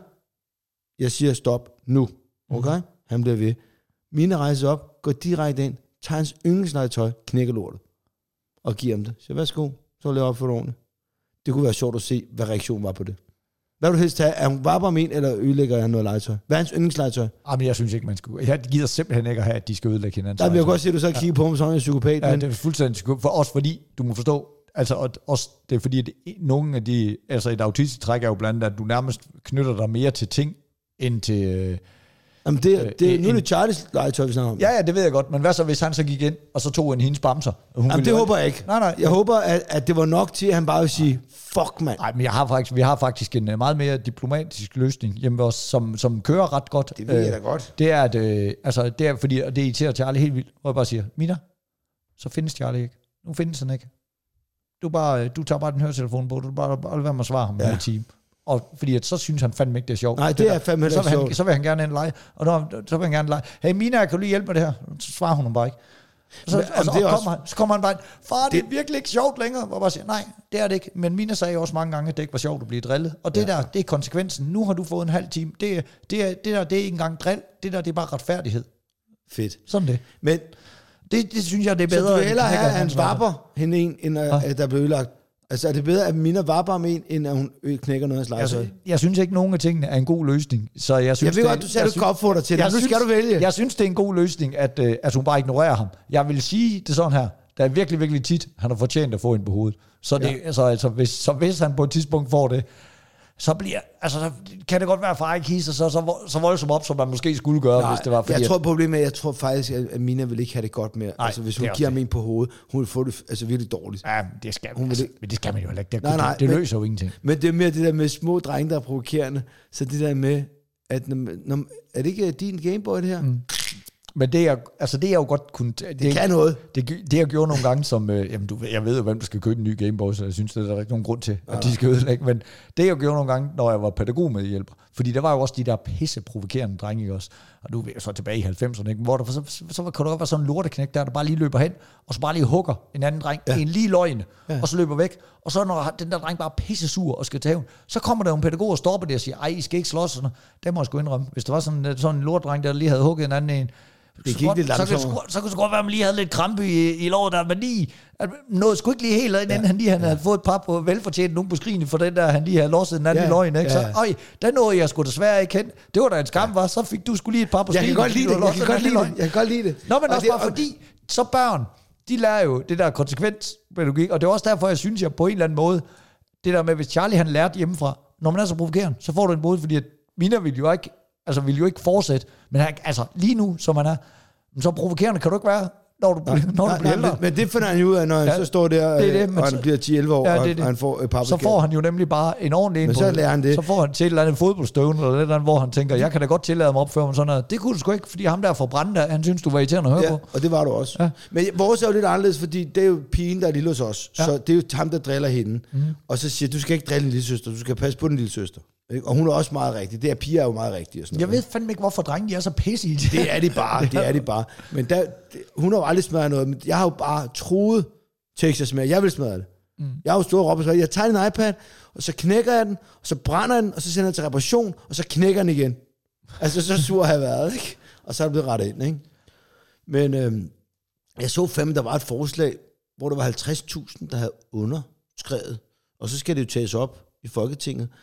jeg siger stop nu. Okay? Mm. Han bliver ved. Mina rejser op, går direkte ind, tager hans yndlingslegetøj, knækker lortet, og giver ham det. Så værsgo, så laver op for det ordentligt. Det kunne være sjovt at se, hvad reaktionen var på det. Hvad vil du helst have? Er hun vapper om en, eller ødelægger han noget legetøj? Hvad er hans yndlingslegetøj? Jamen, jeg synes ikke, man skulle. Jeg gider simpelthen ikke at have, at de skal ødelægge hinanden. Der vil jeg godt se, at du så kigger ja. på ham som en psykopat. Ja, men... det er fuldstændig for os, fordi du må forstå, altså også det er fordi, at nogle af de, altså et autistisk træk er jo blandt andet, at du nærmest knytter dig mere til ting, end til... Øh, Jamen det, det, øh, nu er det Charlies legetøj, vi snakker om. Ja, ja, det ved jeg godt, men hvad så, hvis han så gik ind, og så tog en hendes bamser? Hun Jamen det håber ikke. jeg ikke. Nej, nej. Jeg håber, at, at det var nok til, at han bare vil sige, fuck mand. Nej, men jeg har faktisk, vi har faktisk en meget mere diplomatisk løsning hjemme os, som, som kører ret godt. Det ved jeg da godt. Det er, at, øh, altså, det er fordi, og det irriterer Charlie helt vildt, hvor jeg bare siger, Mina, så findes Charlie ikke. Nu findes han ikke. Du, bare, du tager bare den høretelefon på, du bare, bare være med at svare ham ja. i en time. Og fordi at så synes han fandme ikke, det er sjovt. Nej, det, det er fandme så ikke sjovt. Han, så vil han gerne en lege. Og når, så vil han gerne lege. Hey Mina, kan du lige hjælpe med det her? Så svarer hun bare ikke. Så, men, altså, det og kommer, også... han, så kommer han bare ind. Far, det er virkelig ikke sjovt længere. Hvor bare siger, nej, det er det ikke. Men Mina sagde også mange gange, at det ikke var sjovt at blive drillet. Og det ja. der, det er konsekvensen. Nu har du fået en halv time. Det, det, er, det der, det er ikke engang drill. Det der, det er bare retfærdighed. Fedt. Sådan det. Men det, det synes jeg, det er bedre. Så du vil hellere have, at han vapper hende en, end at, at der bliver ødelagt. Altså er det bedre, at Mina vapper om en, end at hun knækker noget af legetøj? Jeg, jeg synes ikke, nogen af tingene er en god løsning. Så jeg synes, jeg ved godt, du sagde, du skal opfordre til det. Nu skal du vælge. Jeg synes, det er en god løsning, at, at hun bare ignorerer ham. Jeg vil sige det sådan her. Der er virkelig, virkelig tit, han har fortjent at få en på hovedet. Så, det, ja. altså, altså, hvis, så hvis han på et tidspunkt får det, så bliver, altså, så kan det godt være, at far ikke hisser så, så, så voldsomt op, som man måske skulle gøre, nej, hvis det var fordi... Jeg tror, problemet er, jeg tror faktisk, at Mina vil ikke have det godt med. Nej, altså, hvis hun giver ham en på hovedet, hun vil få det altså, virkelig dårligt. Ja, det skal, hun altså, det, det skal man jo ikke. Det, nej, nej, det, det men, løser jo ingenting. Men det er mere det der med små drenge, der er provokerende. Så det der med, at når, når, er det ikke din Gameboy, det her? Mm. Men det er, altså det er jo godt kunne... Det, det kan noget. Det, det jeg gjorde nogle gange som... Øh, jamen du, jeg ved jo, hvem der skal købe en ny Gameboy, så jeg synes, det er der ikke nogen grund til, at de skal ødelægge. Men det jeg gjorde nogle gange, når jeg var pædagog med hjælper, fordi der var jo også de der pisse provokerende drenge, ikke også? Og nu er jeg så tilbage i halvfemserne, ikke? Hvor der, så, så, så kan der godt være sådan en lorteknæk der, der bare lige løber hen, og så bare lige hugger en anden dreng, ja. en lige løgne, ja. og så løber væk. Og så når den der dreng bare er pisse sur og skal tage hævn, så kommer der jo en pædagog og stopper det og siger, ej, I skal ikke slås. Sådan. Det må jeg sgu indrømme. Hvis der var sådan, sådan en lortdreng, der lige havde hugget en anden en, det gik godt, lidt så, kunne, så, så kunne det godt være, at man lige havde lidt krampe i, i låret der, men lige, at noget skulle ikke lige helt ind, ja, han lige han ja. havde fået et par på velfortjent nogen på skrigene for den der, han lige havde losset en anden ja, løgn, ikke? Så, ja. øj, den nåede jeg sgu desværre ikke kendt. Det var da en skam, ja. var, så fik du skulle lige et par på skrigene. Jeg kan godt lide det, jeg kan godt lide det, jeg kan godt lide det. Nå, men og også det, bare fordi, så børn, de lærer jo det der konsekvenspædagogik, og det er også derfor, jeg synes, jeg på en eller anden måde, det der med, hvis Charlie han lærte hjemmefra, når man er så provokerende, så får du en måde, fordi at Mina vil jo ikke, altså vil jo ikke fortsætte, men han, altså lige nu, som han er, så provokerende kan du ikke være, når du, nej, når nej, du bliver ældre. Men, men det finder han jo ud af, når han ja, så står der, det det, og han så, bliver ti elleve år, ja, det, det. og han får et par så får han jo nemlig bare en ordentlig en. Men så lærer han det. Så får han til et eller andet fodboldstøvne, eller et eller andet, hvor han tænker, jeg kan da godt tillade mig opføre mig sådan noget. Det kunne du sgu ikke, fordi ham der får brænde, han synes, du var irriterende at høre ja, på. og det var du også. Ja. Men vores er jo lidt anderledes, fordi det er jo pigen, der er lille hos os. Ja. Så det er jo ham, der driller hende. Mm. Og så siger du skal ikke drille din lille søster, du skal passe på din lille søster. Og hun er også meget rigtig. Det er piger er jo meget rigtige. Og sådan jeg noget. ved fandme ikke, hvorfor drenge de er så pisse i det. Det er de bare, det er de bare. Men der, det, hun har jo aldrig smadret noget. Men jeg har jo bare troet Texas med, jeg vil smadre det. Mm. Jeg har jo stået og råbt og sagt, jeg tager en iPad, og så knækker jeg den, og så brænder den, og så sender jeg til reparation, og så knækker den igen. Altså, så sur har jeg været, ikke? Og så er det blevet rettet ind, ikke? Men øhm, jeg så fandme, der var et forslag, hvor der var halvtreds tusind, der havde underskrevet. Og så skal det jo tages op i Folketinget,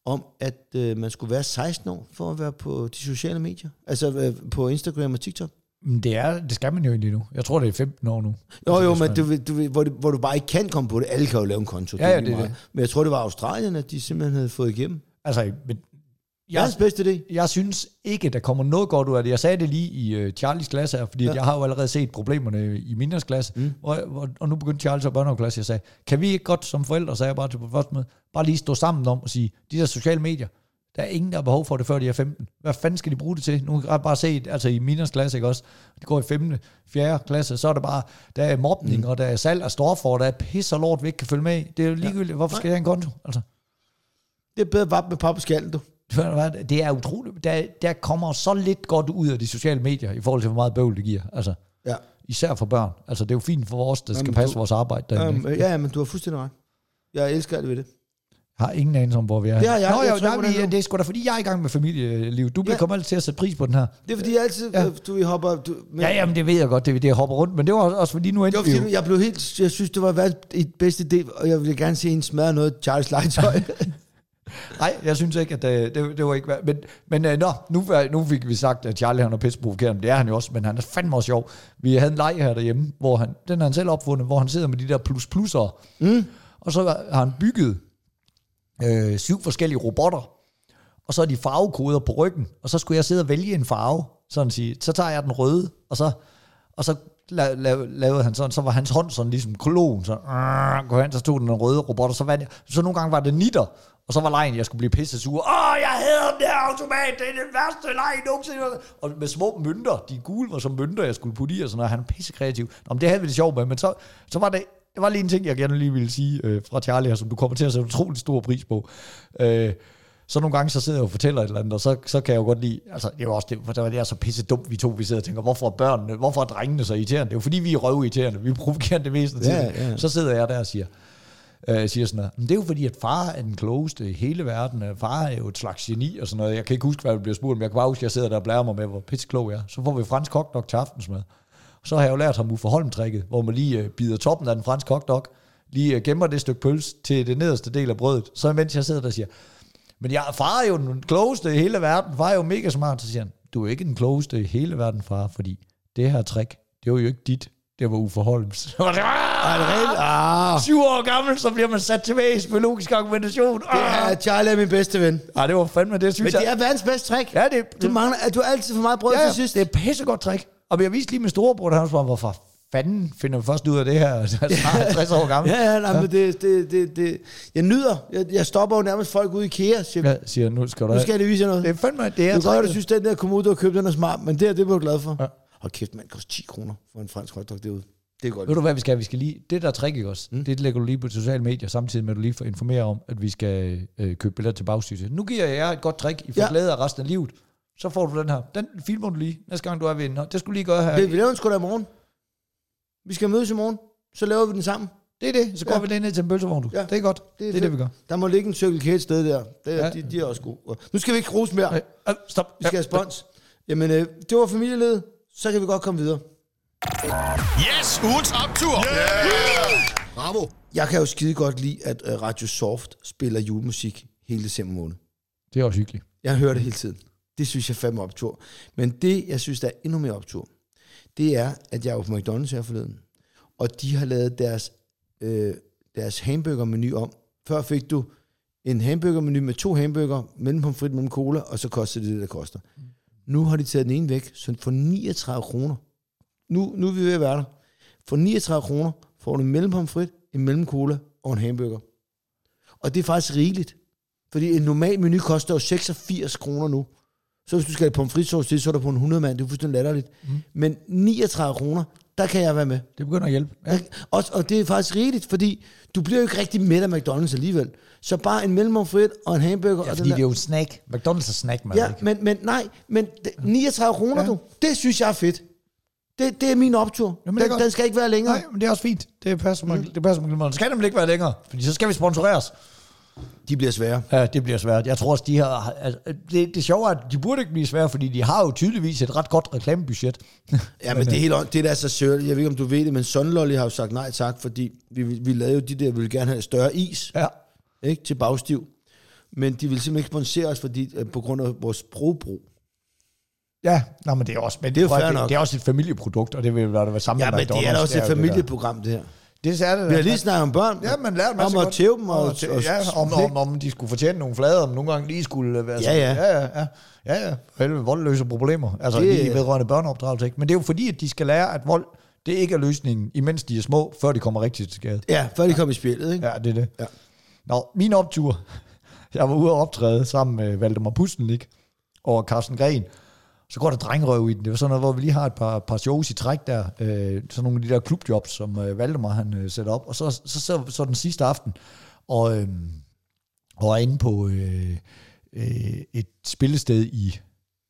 om, at øh, man skulle være seksten år for at være på de sociale medier. Altså øh, på Instagram og TikTok. Det, er, det skal man jo egentlig nu. Jeg tror, det er femten år nu. Jo, altså, jo, men du, du, hvor, du, hvor du bare ikke kan komme på det. Alle kan jo lave en konto. Ja, ja, det er det. Men jeg tror, det var Australien, at de simpelthen havde fået igennem. Altså, men jeg, Verdens bedste idé. Jeg synes ikke, der kommer noget godt ud af det. Jeg sagde det lige i uh, Charlies klasse her, fordi ja. jeg har jo allerede set problemerne i Minas klasse, mm. og, og, og nu begyndte Charlies og børnehaveklasse. Jeg sagde, kan vi ikke godt som forældre, sagde jeg bare til på første møde, bare lige stå sammen om og sige, de der sociale medier, der er ingen, der har behov for det, før de er femten. Hvad fanden skal de bruge det til? Nu har jeg bare set, altså i Minas klasse, ikke også? Det går i femte, fjerde klasse, så er det bare, der er mobning, mm. og der er salg af stoffer, og der er pis og lort, vi ikke kan følge med i. Det er jo ligegyldigt. Ja. Hvorfor skal jeg have en konto? Altså. Det er bedre vap med pap på skallen, du. Det er utroligt. Der, der kommer så lidt godt ud af de sociale medier, i forhold til, hvor meget bøvl det giver. Altså, ja. Især for børn. Altså, det er jo fint for os, der skal Jamen, passe du, vores arbejde. Derinde, ja, ja, men du har fuldstændig ret. Jeg elsker det ved det. Jeg har ingen anelse om, hvor vi er. Det har jeg. Nå, jeg jo, tror, nej, det er sgu da, fordi jeg er i gang med familieliv. Du bliver ja. kommer altid til at sætte pris på den her. Det er fordi, jeg altid, ja. du vi hopper... Du, men... Ja, jamen, det ved jeg godt, det er det, jeg hopper rundt. Men det var også fordi, nu endte vi jo. Jeg blev helt... Jeg synes, det var været et bedste idé, og jeg ville gerne se en smadre noget Charles legetøj. Nej, jeg synes ikke, at det, det, det var ikke værd. Men, men uh, nå, nu, nu fik vi sagt, at Charlie han er pisseprovokerende. Det er han jo også, men han er fandme også sjov. Vi havde en leg her derhjemme, hvor han, den har han selv opfundet, hvor han sidder med de der plus-plusser. Mm. Og så har han bygget øh, syv forskellige robotter. Og så er de farvekoder på ryggen. Og så skulle jeg sidde og vælge en farve. Sådan sige, så tager jeg den røde, og så... Og så la, la, lavede han sådan, så var hans hånd sådan ligesom klon, så går han, så stod den røde robot, og så vandt jeg. Så nogle gange var det nitter, og så var lejen, jeg skulle blive pisse sur. Åh, jeg hader den der automat, det er den værste leg nogensinde. Og med små mønter, de gule var som mønter, jeg skulle putte i, og sådan noget. Han er pisse kreativ. Nå, men det havde vi det sjovt med, men så, så var det, det var lige en ting, jeg gerne lige ville sige øh, fra Charlie her, som du kommer til at sætte utrolig stor pris på. Øh, Så nogle gange, så sidder jeg og fortæller et eller andet, og så, så kan jeg jo godt lide, altså det er jo også det, for det er så pisse dumt, vi to, vi sidder og tænker, hvorfor er børnene, hvorfor er drengene så irriterende? Det er jo fordi, vi er røvirriterende, vi provokerer det meste til ja, ja. Så sidder jeg der og siger, øh, siger sådan noget, men det er jo fordi, at far er den klogeste i hele verden, far er jo et slags geni og sådan noget, jeg kan ikke huske, hvad vi bliver spurgt, men jeg kan bare huske, at jeg sidder der og blærer mig med, hvor pisse klog jeg er. Så får vi fransk hotdog til aftensmad. Så har jeg jo lært ham Uffe Holm-tricket, hvor man lige øh, bider toppen af den franske hotdog, lige øh, gemmer det stykke pøls til det nederste del af brødet, så mens jeg sidder der og siger, men jeg, far er jo den klogeste i hele verden. Far er jo mega smart. Så siger han, du er ikke den klogeste i hele verden, far, fordi det her trick, det var jo ikke dit. Det var Uffe Holms. Så var det, ah, syv år gammel, så bliver man sat til væs med logisk argumentation. Det er Charlie er min bedste ven. Ja, det var fandme det, synes Men jeg. det er verdens bedste trick. Ja, det, du mangler, at du altid for meget brød ja, til sidst. Det er et pissegodt trick. Og jeg viste lige min storebror, der han spørger, hvorfor fanden finder vi først ud af det her, altså halvtreds år gammel. Ja, ja, nej, ja. Men det, det, det, det, jeg nyder, jeg, jeg stopper jo nærmest folk ude i IKEA, siger, ja, siger nu skal du nu skal jeg det vise noget. Det er fandme, det er du godt, du synes, den der kommode, du har købt, den er smart, men det her, det bliver du glad for. Ja. Hold kæft, man, det koster ti kroner for en fransk hotdog derude. Det er godt. Ved du hvad, vi skal? Vi skal lige, det der trick, ikke også? Mm. Det lægger du lige på sociale medier, samtidig med at du lige får informere om, at vi skal øh, købe billetter til bagstyrelse. Nu giver jeg jer et godt trick, I får ja. glæde af resten af livet. Så får du den her. Den filmer du lige, næste gang du er ved den. Det skulle lige gøre her. Det, vi laver den sgu da i morgen. Vi skal mødes i morgen, så laver vi den sammen. Det er det, så går ja. vi det ned til en pølsevogn, du. Ja. Det er godt, det er det, er det vi gør. Der må ligge en Circle K et sted der, det er, ja. de, de er også gode. Nu skal vi ikke rose mere. Ja. Stop. Vi skal have spons. Jamen, øh, det var familieledet, så kan vi godt komme videre. Yes, ugens optur! Yeah. Yeah. Bravo! Jeg kan jo skide godt lide, at uh, Radio Soft spiller julemusik hele december måned. Det er også hyggeligt. Jeg hører det hele tiden. Det synes jeg fandme optur. Men det, jeg synes, der er endnu mere optur, det er, at jeg er på McDonald's her forleden, og de har lavet deres, øh, deres hamburgermenu om. Før fik du en hamburgermenu med to hamburger, mellem pomfrit, mellem cola, og så kostede det det, der koster. Mm. Nu har de taget den ene væk, så for niogtredive kroner. Nu, nu er vi ved at være der. For niogtredive kroner får du en mellem pomfrit, en mellem cola og en hamburger. Og det er faktisk rigeligt. Fordi en normal menu koster jo seksogfirs kroner nu. Så hvis du skal have pomfritsauce til, så er der på en hundrede mand. Det er fuldstændig latterligt. Mm. Men niogtredive kroner, der kan jeg være med. Det begynder at hjælpe. Ja. Og, og det er faktisk rigeligt, fordi du bliver jo ikke rigtig mæt af McDonald's alligevel. Så bare en mellemomfrit og en hamburger. Ja, og fordi det er jo snack. McDonald's er snack, man. Ja, men, men nej, men niogtredive kroner, ja. du, det synes jeg er fedt. Det, det er min optur. Jamen, den, den skal ikke være længere. Nej, men det er også fint. Det passer mig. Mm. Det passer mig. Det skal nemlig ikke være længere, fordi så skal vi sponsoreres. De bliver svære. Ja, det bliver svært. Jeg tror også, de har... Altså, det, det sjove er, at de burde ikke blive svære, fordi de har jo tydeligvis et ret godt reklamebudget. Ja, men det er helt det der er så sørt. Jeg ved ikke, om du ved det, men Sunlolly har jo sagt nej tak, fordi vi, vi lavede jo de der, vi ville gerne have større is. Ja. Ikke? Til bagstiv. men de vil simpelthen ikke sponsere os, fordi, på grund af vores sprogbrug. Ja, nå, men det er også, men det er, prøv, det, det er også et familieprodukt, og det vil være det samme. Ja, men det er også et familieprogram, det her. Det er det. Vi har lige snakket om børn. Ja, man lærer en masse om at tæve dem. Og, og, og, ja, om, om, om de skulle fortjene nogle flader, om nogle gange lige skulle være ja, ja. ja, ja, ja, ja, ja. Helvede, voldløse problemer. Altså det, lige vedrørende børneopdragelse, ikke? Men det er jo fordi, at de skal lære, at vold, det ikke er løsningen, imens de er små, før de kommer rigtig til skade. Ja, før de kommer i spillet, ikke? Ja, det er det. Ja. Nå, min optur. Jeg var ude og optræde sammen med Valdemar Pustelnik og Carsten Gren. Så går der drengerøv i den. Det var sådan noget, hvor vi lige har et par, par shows i træk der. Øh, sådan nogle af de der klubjobs, som øh, Valdemar han øh, sætter op. Og så, så, så, så, så den sidste aften, og, øh, og er inde på øh, øh, et spillested i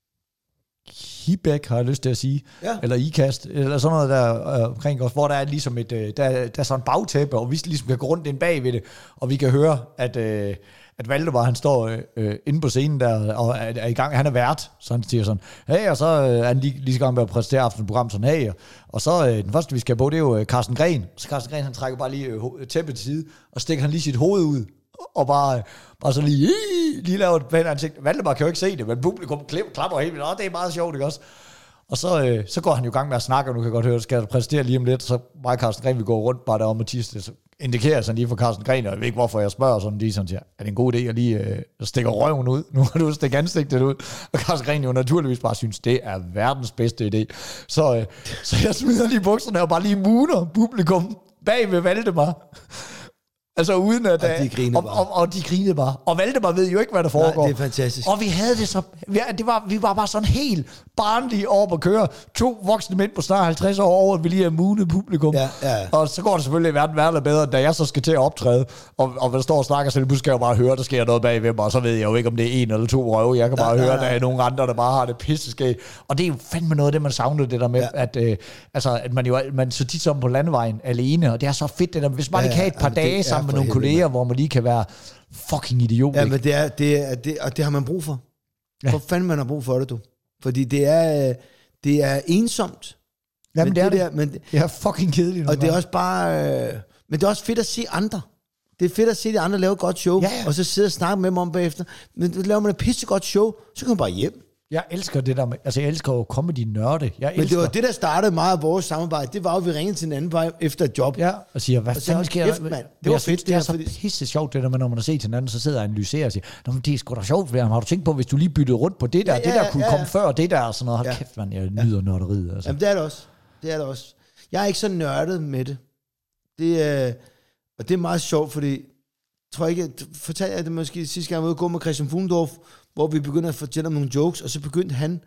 Hibæk, har jeg lyst til at sige. Ja. Eller Ikast, eller sådan noget der øh, omkring os, hvor der er ligesom et, øh, der, der er sådan en bagtæppe, og vi ligesom kan gå rundt ind bag ved det, og vi kan høre, at... Øh, at Valdemar, han står øh, inde på scenen der, og er, er i gang, han er vært, så han siger sådan, hey, og så øh, er han lige, lige så gang med at præsentere aftenprogram, sådan, hey, og så øh, den første, vi skal på, det er jo øh, Carsten Gren, så Carsten Gren, han trækker bare lige øh, tæppet til side, og stikker han lige sit hoved ud, og bare, øh, bare så lige, lige laver et pænt ansigt. Valdemar kan jo ikke se det, men publikum klapper helt vildt, og det er meget sjovt, ikke også? Og så, øh, så går han jo i gang med at snakke, og nu kan jeg godt høre, at skal jeg præsentere lige om lidt, så mig og Carsten Gren, vi går rundt bare der om Mathias, så indikerer sådan lige for Carsten Gren, og jeg ved ikke, hvorfor jeg spørger sådan, de sådan siger, er det en god idé, at lige øh, stikker røven ud, nu har du stikket ansigtet ud, og Carsten Gren jo naturligvis bare synes, det er verdens bedste idé. Så, øh, så jeg smider lige bukserne og bare lige muner publikum bag ved Valdemar. Altså uden at... Og de grinede bare. Og, og, og de grinede bare. Og Valdemar ved jo ikke, hvad der foregår. Nej, det er fantastisk. Og vi havde det så... Vi, det var, vi var bare sådan helt barnlige op at køre. To voksne mænd på snart halvtreds år over, at vi lige er munet publikum. Ja, ja. Og så går det selvfølgelig i verden værre bedre, da jeg så skal til at optræde. Og, og når jeg står og snakker, så skal jeg jo bare høre, der sker noget bagved mig. Og så ved jeg jo ikke, om det er en eller to røve. Jeg kan bare ja, høre, ja, ja. Der er nogle andre, der bare har det pisseskæg. Og det er jo fandme noget af det, man savnede, det der med, ja. at, øh, altså, at man jo man så tit som på landevejen alene. Og det er så fedt, det der. Hvis man ja, ikke kan et par ja, dage sammen med nogle kolleger, hvor man lige kan være fucking idiot. Ja, men det er, det er, det, og det har man brug for. Ja. For fanden man har brug for det, du. Fordi det er, det er ensomt. Ja, men det er det. Der, men, det er fucking kedeligt. Og det er også bare, øh, men det er også fedt at se andre. Det er fedt at se de andre lave et godt show, ja, ja. Og så sidde og snakke med dem om bagefter. Men laver man et pissegodt show, så kan man bare hjem. Jeg elsker det der med, altså jeg elsker jo comedy-nørde. Jeg Men det var det, der startede meget af vores samarbejde. Det var jo, vi ringede til en anden vej efter et job. Ja, og siger, hvad fanden sker der? Det, det var fedt. Det er så pisse sjovt, det der med, når man har set til hinanden, så sidder og analyserer og siger, nå, men det er sgu da sjovt, for har du tænkt på, hvis du lige byttede rundt på det der, ja, ja, det der kunne ja, ja. komme før, det der, og sådan noget. Hold ja. kæft, man, jeg nyder ja. nørderiet. Altså. Jamen det er det også. Det er det også. Jeg er ikke så nørdet med det. Det er, og det er meget sjovt, fordi tror jeg ikke, fortalte jeg det måske sidste gang, jeg var ude at gå med Christian Fuglendorf, hvor vi begyndte at fortælle om nogle jokes, og så begyndte han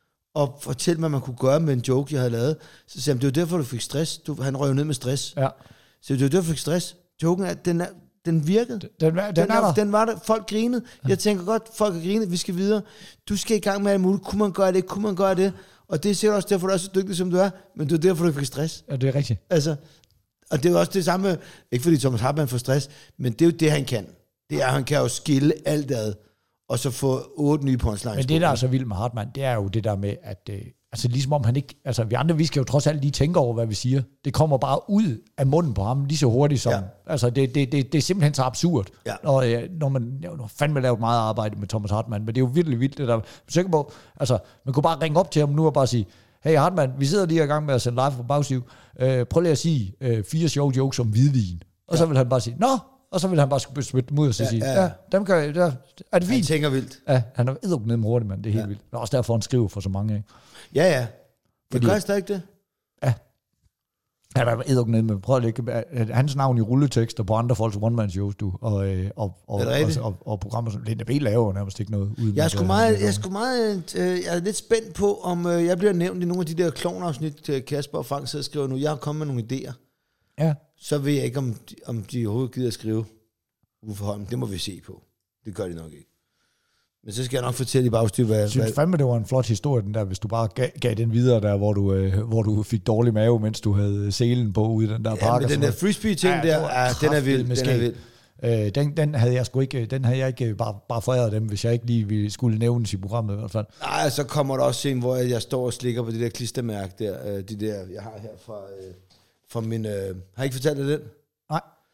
og fortælle mig, hvad man kunne gøre med en joke, jeg havde lavet. Så sagde han, det var derfor, du fik stress. Du, han røg ned med stress. Ja. Så det var derfor, du fik stress. Joken er, den, er, den virkede. Den, den, den, den, er der. den var der. Folk grinede. Ja. Jeg tænker godt, folk har grinet. Vi skal videre. Du skal i gang med alt muligt. Kunne man gøre det? Kunne man gøre det? Og det er sikkert også derfor, du er så dygtig, som du er. Men det er derfor, du fik stress. Ja, det er rigtigt. Altså, og det er også det samme, ikke fordi Thomas Hartmann får stress, men det er jo det, han kan. Det er, at han kan jo skille alt ad, og så få otte nye punchlines. Men det, der er så vildt med Hartmann, det er jo det der med, at øh, altså ligesom om han ikke, altså vi andre, vi skal jo trods alt lige tænke over, hvad vi siger. Det kommer bare ud af munden på ham, lige så hurtigt som, ja. altså det, det, det, det er simpelthen så absurd. Ja. Når, øh, når man, ja, når fandme lavet meget arbejde med Thomas Hartmann, men det er jo virkelig vildt, det der, man på, altså man kunne bare ringe op til ham nu og bare sige, hey Hartmann, vi sidder lige i gang med at sende live på Bagstiv, øh, prøv lige at sige øh, fire sjove jokes om hvidvin, og ja. så vil han bare sige, nå, og så vil han bare smide dem ud og så ja, sige, ja, ja. ja dem kan jeg, der, er det fint? Han tænker vildt. Ja, han er edderkoppet ned med hurtigt, mand, det er helt ja. vildt. Det er også derfor, han skriver for så mange, ikke? Ja, ja. Det gør stadig det. Ja. Han er edderkoppet ned med, prøv at lægge hans navn i rulletekster på andre folks one-man-shows, du, og, og, og, og, og, og programmer, som Linda B. laver nærmest ikke noget ud. Jeg er sgu meget, jeg er sgu meget, øh, jeg er lidt spændt på, om øh, jeg bliver nævnt i nogle af de der klovnafsnit, Kasper og Frank sidder og skriver nu. Jeg har kommet med nogle idéer. Ja. Så ved jeg ikke, om de, om de overhovedet gider at skrive Uffe Holm. Det må vi se på. Det gør de nok ikke. Men så skal jeg nok fortælle i bagstyr, hvad... Jeg synes hvad... fandme, det var en flot historie, den der, hvis du bare gav, gav den videre der, hvor du, øh, hvor du fik dårlig mave, mens du havde selen på ude i den der park. Ja, men den der frisbee-ting ja, der, ja, den er vild. Den er vild. Øh, den, den havde jeg sgu ikke, den havde jeg ikke bare, bare foræret dem, hvis jeg ikke lige skulle nævnes i programmet i hvert fald. Nej, så kommer der også en, hvor jeg står og slikker på det der klistermærke der, de der, jeg har her fra, fra min... Øh, har jeg ikke fortalt dig den? Nej.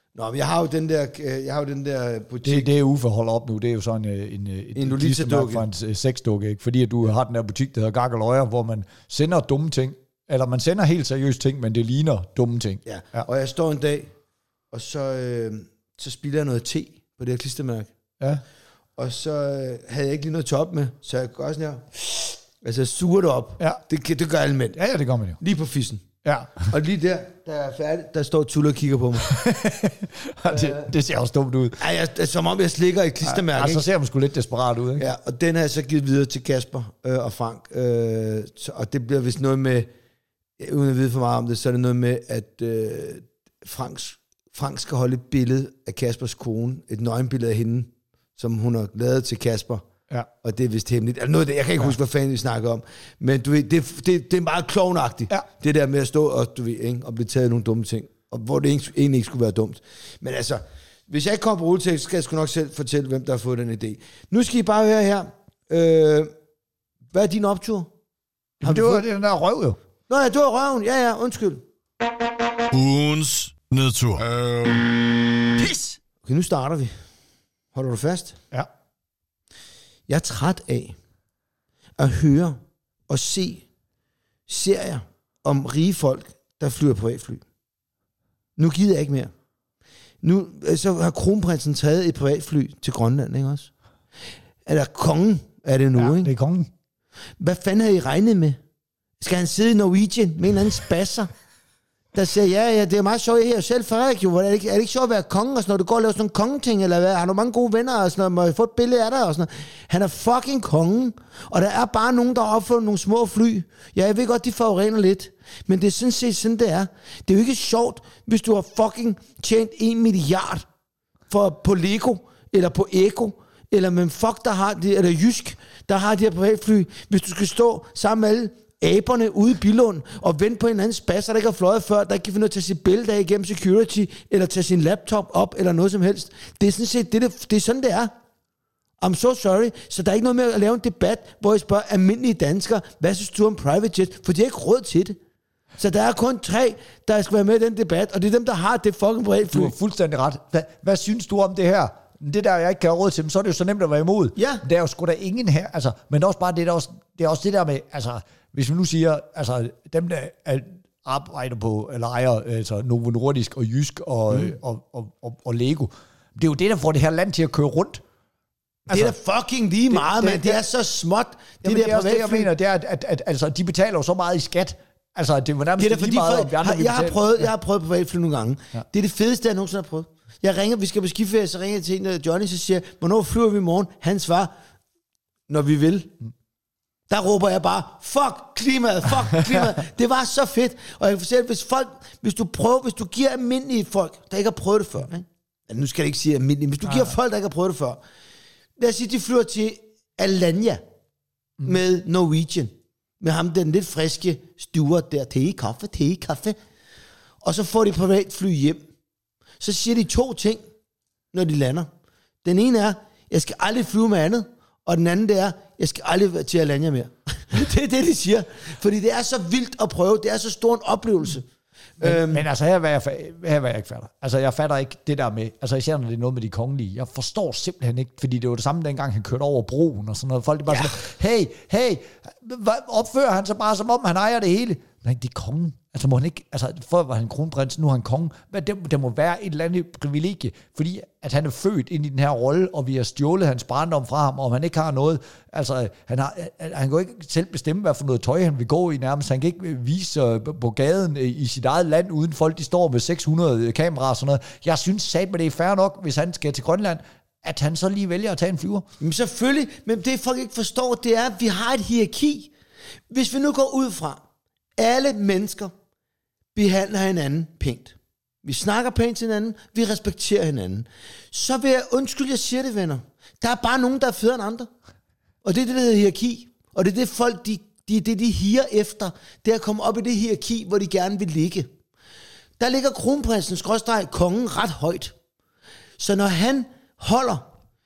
Nå, men jeg har jo den der, jeg har jo den der butik. Det, det er Uffe holder op nu, det er jo sådan en, en, en, en Lolita-dukke. For en sexdukke, ikke? Fordi at du har den der butik, der hedder Gak og Løjer, hvor man sender dumme ting, eller man sender helt seriøse ting, men det ligner dumme ting. Ja, ja. Og jeg står en dag, og så, øh, så spilder jeg noget te på det her klistermærke. Ja. Og så øh, havde jeg ikke lige noget top med, så jeg gør sådan her. Altså, jeg suger det op. Ja. Det, det gør alle mænd. Ja, ja, det gør man jo. Lige på fissen. Ja. Og lige der, der er færdig, der står Tulle og kigger på mig. det, det ser også dumt ud. Ej, jeg, som om jeg slikker et klistermærke. Ja, så ser man sgu lidt desperat ud, ikke? Ja, og den har jeg så givet videre til Kasper øh, og Frank. Øh, så, og det bliver vist noget med, uden at vide for meget om det, så er det noget med, at øh, Franks, Frank skal holde et billede af Kaspers kone, et nøgenbillede af hende, som hun har lavet til Kasper. Ja. Og det er vist hemmeligt. Altså noget af det, jeg kan ikke ja. huske, hvad fanden vi snakker om. Men du ved, det, det, det er meget klovnagtigt. Ja. Det der med at stå og, du ved, ikke, og blive taget nogle dumme ting. Og hvor det egentlig ikke skulle være dumt. Men altså, hvis jeg ikke kommer på rulletekst, så skal jeg sgu nok selv fortælle, hvem der har fået den idé. Nu skal I bare høre her. Øh, hvad er din optur? Har det var fået... den der røv jo. Nå ja, du var røven. Ja, ja, undskyld. Ugens nedtur. Øh... Pis! Okay, nu starter vi. Holder du fast? Ja. Jeg er træt af at høre og se serier om rige folk, der flyver privatfly. Nu gider jeg ikke mere. Nu så har kronprinsen taget et privatfly til Grønland, ikke også? Eller kongen er det nu, ja, ikke? det er kongen. Hvad fanden har I regnet med? Skal han sidde i Norwegian med en eller anden spasser, der siger, ja, ja, det er meget sjovt, jeg her selv Frederik, jo, er det, ikke, er det ikke sjovt at være konge og sådan noget, du går og laver sådan nogle kongeting, eller hvad? Har du mange gode venner og sådan noget, må jeg få et billede af dig og sådan noget? Han er fucking kongen, og der er bare nogen, der har opfundet nogle små fly. Ja, jeg ved godt, de forurener lidt, men det er sådan set sådan, det er. Det er jo ikke sjovt, hvis du har fucking tjent en milliard for, på Lego, eller på Eko, eller men fuck, der har det, eller Jysk, der har de her privatfly, hvis du skal stå sammen med alle aberne ude i Billund og vente på en anden spasser, der ikke har fløjet før, der ikke kan finde ud af at tage sit bælte af igennem security, eller tage sin laptop op, eller noget som helst. Det er sådan set, det, det, det er sådan, det er. I'm so sorry. Så der er ikke noget med at lave en debat, hvor jeg spørger almindelige danskere, hvad synes du om private jet? For de har ikke råd til det. Så der er kun tre, der skal være med i den debat, og det er dem, der har det fucking privatfly. Du har fuldstændig ret. Hvad, hvad synes du om det her? Det der, jeg ikke kan have råd til, så er det jo så nemt at være imod. Ja. Der er jo sgu da ingen her, altså, men det er også bare det, der også, det er også det der med, altså, hvis vi nu siger, altså, dem der er, arbejder på, eller ejer, altså, Novo Nordisk og Jysk og, mm. og, og, og, og Lego, det er jo det, der får det her land til at køre rundt. Altså, det er da fucking lige meget, men det, det er så småt. Det, det er også det, jeg mener, det er, at, at, at altså, de betaler jo så meget i skat. Altså, det var nærmest det er da, lige meget, om vi andre jeg, jeg har prøvet, ja. jeg har prøvet privatfly nogle gange. Ja. Det er det fedeste, jeg nogensinde har prøvet. Jeg ringer, vi skal på skiferie, så ringer jeg til en af Johnny, så siger, hvornår flyver vi i morgen? Han svarer, når vi vil. Mm. Der råber jeg bare, fuck klimaet, fuck klimaet. Det var så fedt. Og jeg kan fortælle, hvis folk, hvis du prøver, hvis du giver almindelige folk, der ikke har prøvet det før, ikke? Altså, nu skal jeg ikke sige almindelige, hvis du giver ja. folk, der ikke har prøvet det før, lad os sige, de flyver til Alanya mm. med Norwegian, med ham, den lidt friske steward der, te, kaffe, te, kaffe, og så får de privatfly hjem. Så siger de to ting, når de lander. Den ene er, jeg skal aldrig flyve med andet, og den anden det er, jeg skal aldrig være til Alanya mere. Det er det, de siger. Fordi det er så vildt at prøve, det er så stor en oplevelse. Men, øhm. men altså, her hvad jeg, her hvad jeg ikke fatter. Altså, jeg fatter ikke det der med, altså især når det er noget med de kongelige. Jeg forstår simpelthen ikke, fordi det var det samme dengang, han kørte over broen og sådan noget. Folk er bare ja. sådan, hey, hey, opfører han sig bare som om, han ejer det hele? Nej, det er kongen. Altså må han ikke, altså før var han kronprins, nu er han konge. Men det, det må være et eller andet privilegie, fordi at han er født ind i den her rolle, og vi har stjålet hans barndom fra ham, og han ikke har noget, altså han, har, han kan jo ikke selv bestemme, hvad for noget tøj han vil gå i nærmest. Han kan ikke vise på gaden i sit eget land, uden folk de står med seks hundrede kameraer og sådan noget. Jeg synes satme, det er fair nok, hvis han skal til Grønland, at han så lige vælger at tage en flyver. Men selvfølgelig, men det folk ikke forstår, det er, at vi har et hierarki. Hvis vi nu går ud fra, alle mennesker behandler hinanden pænt. Vi snakker pænt til hinanden, vi respekterer hinanden. Så vil jeg, undskyld, jeg siger det, venner, der er bare nogen, der er federe end andre. Og det er det, der hedder hierarki. Og det er det, folk, de, de, det, de higer efter, det er at komme op i det hierarki, hvor de gerne vil ligge. Der ligger kronprinsen, skråstreg, kongen, ret højt. Så når han holder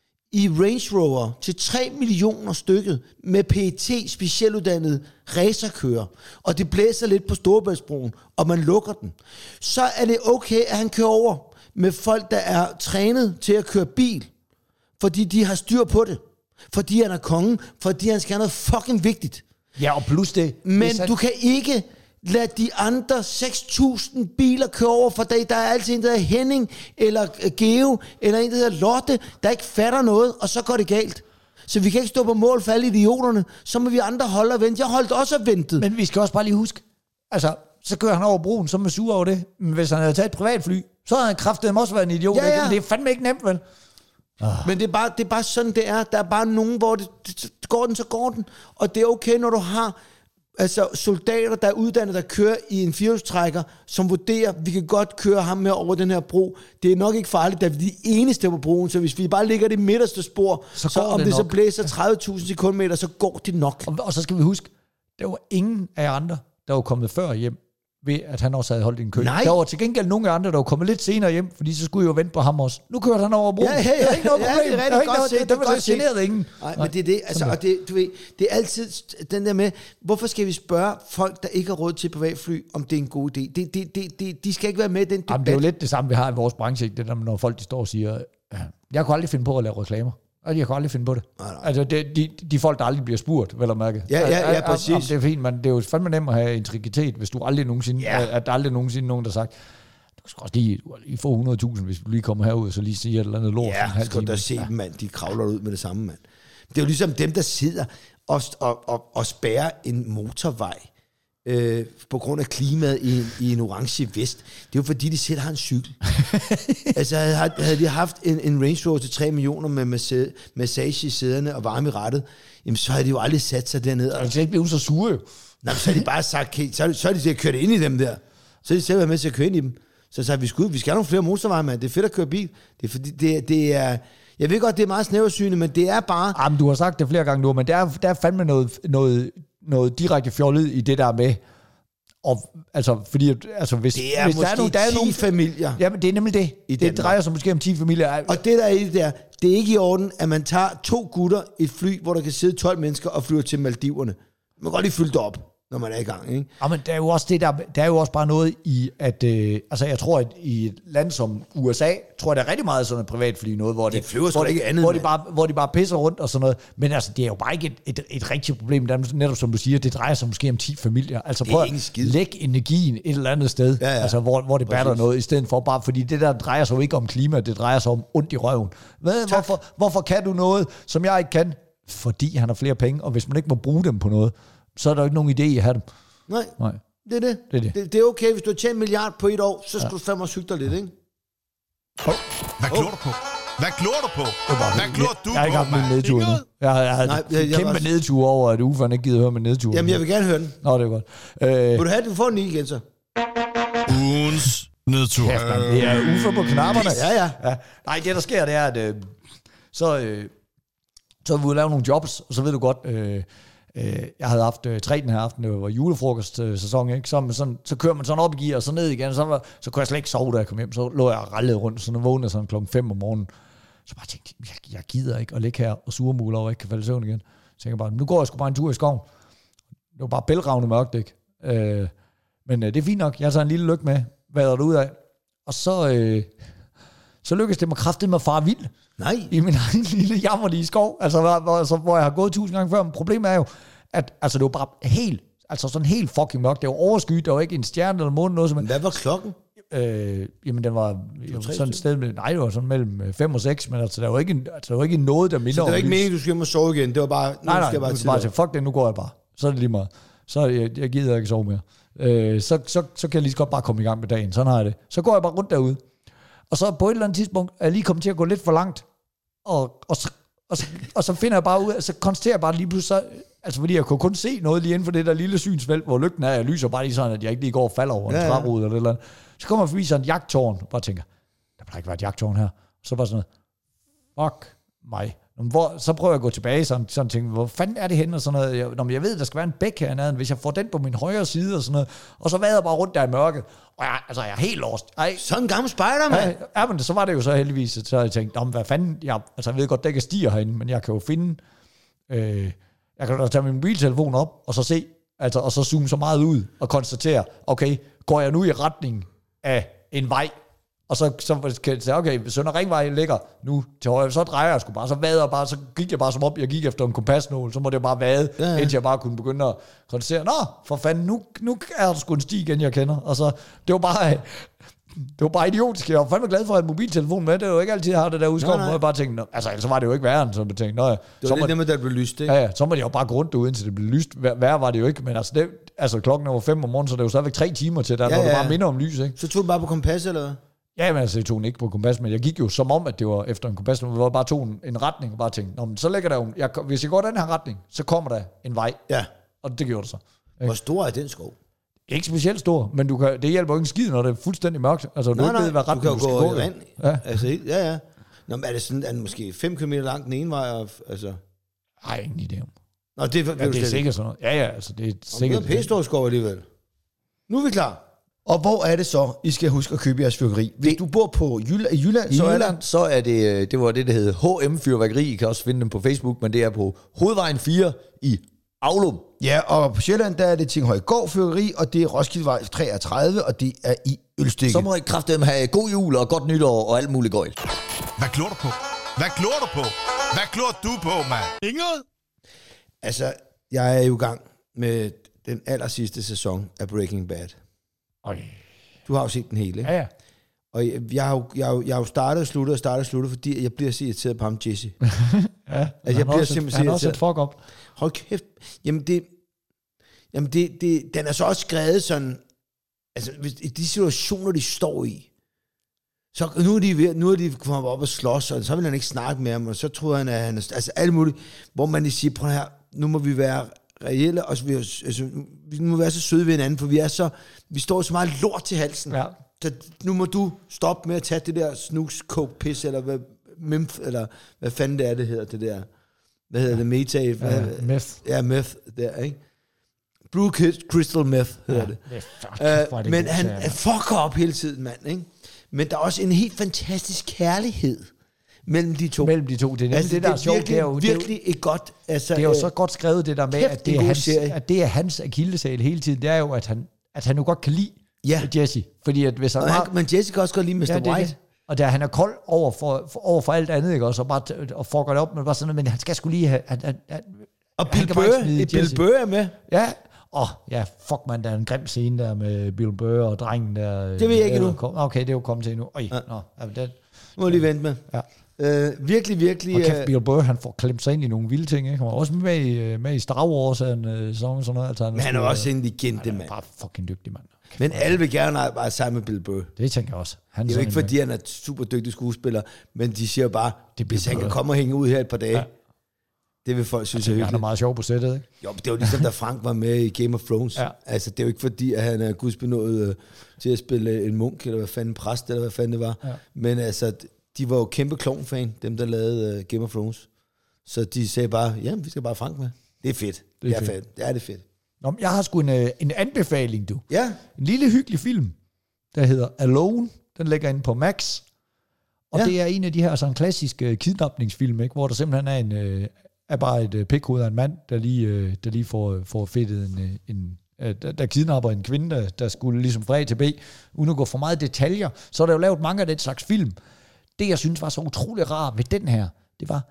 i Range Rover til tre millioner stykket med P E T specialuddannede racerkører, og det blæser lidt på Storebæltsbroen, og man lukker den, så er det okay, at han kører over med folk, der er trænet til at køre bil, fordi de har styr på det. Fordi han er kongen, fordi han skal have noget fucking vigtigt. Ja, og plus det. Men han... du kan ikke lade de andre seks tusind biler køre over for dig. Der er altid en, der hedder Henning, eller Geo, eller en, der hedder Lotte, der ikke fatter noget, og så går det galt. Så vi kan ikke stå på mål for alle idioterne. Så må vi andre holde og vente. Jeg holdt også og ventet. Men vi skal også bare lige huske, altså, så kører han over broen, så er man sur over det. Men hvis han havde taget et privatfly, så havde han kraftedeme også været en idiot. Ja, ja. Det er fandme ikke nemt, vel? Ah. Men det er, bare, det er bare sådan, det er. Der er bare nogen, hvor det, det går den, så går den. Og det er okay, når du har altså, soldater, der er uddannet, der kører i en firehjulstrækker, som vurderer, vi kan godt køre ham med over den her bro. Det er nok ikke farligt, da vi er de eneste på broen, så hvis vi bare ligger det midterste spor, så, så om det, det så blæser tredive tusind sekundmeter, så går det nok. Og, og så skal vi huske, der var ingen af andre, der var kommet før hjem, ved at han også havde holdt en kø. Nej. Der var til gengæld nogle andre, der var kommet lidt senere hjem, fordi så skulle jeg jo vente på ham også. Nu kørte han over broen. Ja, ja, ja. Der er ikke noget ja, problem. Det er rigtig godt set. Der var det generede ingen. Nej, men det er det. Altså, og det, du ved, det er altid den der med, hvorfor skal vi spørge folk, der ikke har råd til privatfly, om det er en god idé? Det, det, det, det, de skal ikke være med i den debat. Jamen, det er jo lidt det samme, vi har i vores branche. Det der, når folk de står og siger, jeg kunne aldrig finde på at lave reklamer. Og jeg kan aldrig finde på det. Nej, nej. Altså, det, de, de folk, der aldrig bliver spurgt, vel at mærke. Ja, ja, ja, præcis. Jamen, det er fint, men det er jo fandme nemt at have integritet, hvis du aldrig nogensinde, ja. at der aldrig nogensinde nogen, der har sagt, du skal også lige, lige få hundrede tusind, hvis du lige kommer herud, og så lige siger et eller andet lort. Ja, skal du da se dem, mand. De kravler ud med det samme, mand. Det er jo ligesom dem, der sidder og, og, og, og spærrer en motorvej, Øh, på grund af klimaet i en, i en orange vest. Det er jo fordi, de selv har en cykel. Altså, havde, havde de haft en, en Range Rover til tre millioner med massage, massage i sæderne og varme i rattet, jamen, så havde de jo aldrig sat sig derned. Og det er ikke blevet så sure jo. Nej, så har de bare sagt, okay, så, så har de selv kørt ind i dem der. Så har de selv været med til at køre ind i dem. Så sagde vi, skud, vi skal have nogle flere motorveje, mand. Det er fedt at køre bil. Det er fordi, det, det er... Jeg ved godt, det er meget snæversynet, men det er bare... Jamen, du har sagt det flere gange nu, men der er, der er fandme noget... noget noget direkte fjollet i det der med, og altså, fordi, altså, hvis, det er hvis måske der er nogle, der er ti nogle, familier. Jamen, det er nemlig det. Det Danmark. Drejer sig måske om ti familier. Og det der er i det der, det er ikke i orden, at man tager to gutter i et fly, hvor der kan sidde tolv mennesker og flyver til Maldiverne. Man kan godt lige fylde det op, når man er i gang, ikke? Ja, men der er jo også det der, der er jo også bare noget i, at, øh, altså jeg tror, at i et land som U S A, tror jeg, der er rigtig meget sådan et privatfly, noget, hvor, de det, flyver hvor, ikke andet, hvor, de bare, hvor de bare pisser rundt og sådan noget. Men altså, det er jo bare ikke et, et, et rigtigt problem. Der er netop som du siger, det drejer sig måske om ti familier. Altså prøv at lægge energien et eller andet sted, ja, ja. Altså, hvor, hvor det batter noget, i stedet for bare, fordi det der drejer sig jo ikke om klima, det drejer sig om ondt i røven. Hvad, hvorfor, hvorfor kan du noget, som jeg ikke kan? Fordi han har flere penge, og hvis man ikke må bruge dem på noget, så er der jo ikke nogen idé i at have dem. Nej, Nej. Det, er det. Det, er det. Det, det er okay, hvis du har tjent en milliard på et år, så skal ja. du fandme også hygge dig lidt, ikke? Oh. Hvad glor du på? Hvad glor du på? Hvad glor du på? Jeg har ikke haft min nedtur nu. Jeg har, jeg har Nej, jeg, jeg kæmpe var... nedtur over, at Uffe ikke gider høre med nedtur. Jamen, jeg vil gerne høre den. Nå, det er godt. Øh... Vil du have den? Du får den i igen, så. Ugens nedtur. Kæft, man. Det er Uffe på knapperne. Ja, ja, ja. Nej, det der sker, det er, at øh, så, øh, så vil vi lave nogle jobs, og så ved du godt... Øh, jeg havde haft øh, tre den her aften, det var julefrokostsæson, ikke? Så, sådan, så kører man sådan op i gear, og så ned igen, og så, var, så kunne jeg slet ikke sove, da jeg kom hjem. Så lå jeg og rallede rundt, så jeg vågnede sådan klokken fem om morgenen. Så bare tænkte jeg, jeg gider ikke at ligge her og surmule over, og ikke kan falde i søvn igen. Så tænkte jeg bare, nu går jeg sgu bare en tur i skoven. Det var bare bælragende mørkt, ikke? Øh, men øh, det er fint nok, jeg har så en lille lykke med, hvad der ud af. Og så, øh, så lykkedes det mig kraftigt med at fare vild. Nej. I min egen lille jammerlige skov, altså hvor, hvor, hvor jeg har gået tusind gange før. Men problemet er jo, at altså, det var bare helt, altså sådan helt fucking mørkt. Det var overskyet, der var ikke en stjerne eller måne, noget som... Men hvad var klokken? Øh, jamen, den var jo, sådan et sted med, nej, det var sådan mellem fem og seks, men altså, der var ikke, altså, der var ikke noget, der minder om... Så det var ikke meningen, du skulle hjem og sove igen? Det var bare... Nej, nej, nej, du bare sige, fuck det, nu går jeg bare. Så er det lige meget. Så jeg, jeg gider ikke sove mere. Øh, så, så, så kan jeg lige så godt bare komme i gang med dagen. Sådan har jeg det. Så går jeg bare rundt derude. Og så på et eller andet tidspunkt er jeg lige kommet til at gå lidt for langt. Og, og, så, og, så, og så finder jeg bare ud, så konstaterer jeg bare lige pludselig, så, altså fordi jeg kunne kun se noget lige inden for det der lille synsfelt, hvor lygten er, jeg lyser bare lige sådan, at jeg ikke lige går og falder over en ja, trærude eller et eller andet. Så kommer jeg forbi sådan et jagttårn, og bare tænker, der plejer ikke være et jagttårn her. Så bare sådan noget, fuck mig. Hvor, så prøver jeg at gå tilbage, sådan, sådan tænker, hvor fanden er det henne, og sådan noget. Jeg, når jeg ved, der skal være en bæk hernede, hvis jeg får den på min højre side, og sådan noget, og så vader jeg bare rundt der i mørket, og jeg, altså, jeg er helt lost. Ej. Sådan en gammel spejder, mand. Ja, ja, men så var det jo så heldigvis, så jeg tænkte, hvad fanden, jeg, altså jeg ved godt, der ikke er stiger herinde, men jeg kan jo finde, øh, jeg kan da tage min mobiltelefon op, og så se, altså, og så zoome så meget ud, og konstatere, okay, går jeg nu i retning af en vej, Og så, så kan jeg sige, okay, Sønder Ringvej ligger nu til højre, så drejer jeg sgu bare, så vader bare, så gik jeg bare som om, jeg gik efter en kompasnål, så måtte jeg bare vade, ja, ja. indtil jeg bare kunne begynde at konstatere, nå, for fanden, nu, nu er der sgu en sti igen, jeg kender. Og så, det var bare, det var bare idiotisk. Jeg var fandme glad for at have en mobiltelefon med, det var jo ikke altid, jeg har det der udskov, hvor jeg bare tænkte, altså, så var det jo ikke værre, så jeg tænkte, nå ja. Det var så lidt det med, der blev lyst, ikke? Ja, ja, så må det jo bare gå rundt derude, indtil det blev lyst. Værre var det jo ikke, men altså, det, altså klokken var fem om morgenen, så det var stadigvæk tre timer til, der, ja, når ja. det bare minder om lys, ikke? Så tog du bare på kompas, eller hvad? Ja, men altså, jeg tog den ikke på kompas, men jeg gik jo som om, at det var efter en kompas, hvor jeg bare tog en, en retning og bare tænkte, nå, men så ligger der jo, jeg, hvis jeg går den her retning, så kommer der en vej. Ja. Og det gjorde det så. Ikke? Hvor stor er den skov? Ikke specielt stor, men du kan, det hjælper jo ikke en skid, når det er fuldstændig mørkt. Altså, nej, du ikke ved, hvad retning du, kan du skal gå. gå. Vand. Ja. Altså, ja, ja. Nå, men er det sådan, at måske fem kilometer langt den ene vej? Og, altså... Ej, ingen idé om. Nå, det, det, ja, det er sikkert sådan noget. Ja, ja, altså, det er sikkert. Det er pæstor skov alligevel. Nu er vi klar. Og hvor er det så, I skal huske at købe jeres fyrværkeri? Hvis det, du bor på Jylland, i Jylland, I så, Jylland er der... så er det, det var det, der hedder H M Fyrværkeri. I kan også finde dem på Facebook, men det er på Hovedvejen fire i Aulum. Ja, og på Sjælland, der er det Tinghøjgård Fyrværkeri, og det er Roskildevej treogtredive, og det er i Ølstykke. Så må I kraftedeme have god jul og godt nytår og alt muligt gøjl. Hvad klor du på? Hvad klor du på? Hvad klor du på, mand? Inget? Altså, jeg er jo i gang med den aller sidste sæson af Breaking Bad. Øj. Du har jo set den hele, ikke? Ja, ja. Og jeg, jeg, har jo, jeg, har jo, jeg har jo startet og sluttet og startet og sluttet, fordi jeg bliver så irriteret på ham, Jesse. ja, altså, jeg bliver også, simpelthen han også et fuck up. Hold kæft. Jamen, det, jamen det, det, den er så også skrevet sådan, altså, hvis, i de situationer, de står i, så nu er de, ved, nu er de kommet op og slås, og så vil han ikke snakke med ham, og så tror han, at han er, altså alt muligt, hvor man lige siger, prøv her, nu må vi være reelle, og vi, altså, vi må være så søde ved hinanden, for vi er så, vi står så meget lort til halsen. Ja. Så nu må du stoppe med at tage det der snus, coke, piss, eller hvad, mimf, eller hvad fanden det er, det hedder, det der, hvad hedder det, meta? Ja, meth. Ja, meth, der, ikke? Blue Crystal Meth hedder ja, det. det, uh, det men han er fucker op hele tiden, mand, ikke? Men der er også en helt fantastisk kærlighed mellem de to. Mellem de to, det er altså, det, der er sjovt. Virkelig, det er jo virkelig et godt... Altså, det er jo så godt skrevet, det der med, at det, er hans, at det er hans akilleshæl hele tiden. Det er jo, at han, at han jo godt kan lide ja. Jesse. Fordi at hvis han, han Men Jesse kan også godt lide mister Ja, White. Det. Og der han er kold over for, for, over for alt andet, ikke? Og så bare og får det op, men bare sådan, men han skal skulle lige have... Han, han, han, og Bill Burr, Bill Burr er med. Ja, Åh, oh, ja, fuck man, der er en grim scene der med Bill Burr og drengen der. Det ved jeg ikke nu. Okay, det er jo kommet til nu. Øj, ja. nå, ja, det, må lige vente med. Ja. Øh, virkelig, virkelig... Og kæft, Bill Burr, han får klemt sig ind i nogle vilde ting, ikke? Han var også med i, med i Star Wars, og sådan, sådan noget. Altså, han men han er skulle, også en legende, mand. Han er bare fucking dygtig, mand. Kæft, men alle vil gerne være sammen med Bill Burr. Det tænker jeg også. Han det er jo ikke, fordi han er super dygtig skuespiller, men de siger bare, det hvis han kan komme og hænge ud her et par dage, ja. Det vil folk synes er hyggeligt. Han er meget sjov på sættet, ikke? Jo, det var ligesom, da Frank var med i Game of Thrones. Ja. Altså, det er jo ikke fordi, at han er gudsbenået uh, til at spille en munk, eller hvad fanden, præst, eller hvad fanden det var. Ja. Men altså, de var jo kæmpe klovn-fan, dem der lavede uh, Game of Thrones. Så de sagde bare, ja, vi skal bare Frank med. Det er fedt. Det er, det er fedt. fedt. Ja, det er fedt. Nå, jeg har sgu en, en anbefaling, du. Ja. En lille hyggelig film, der hedder Alone. Den ligger inde på Max. Og ja. Det er en af de her sådan klassiske kidnapningsfilm, ikke? Hvor der simpelthen er en... er bare et pikhoved af en mand, der lige, der lige får, får fedtet en, en der, der kidnapper en kvinde, der, der skulle ligesom fra A til B, uden at gå for meget detaljer. Så er der jo lavet mange af den slags film. Det, jeg synes var så utrolig rart ved den her, det var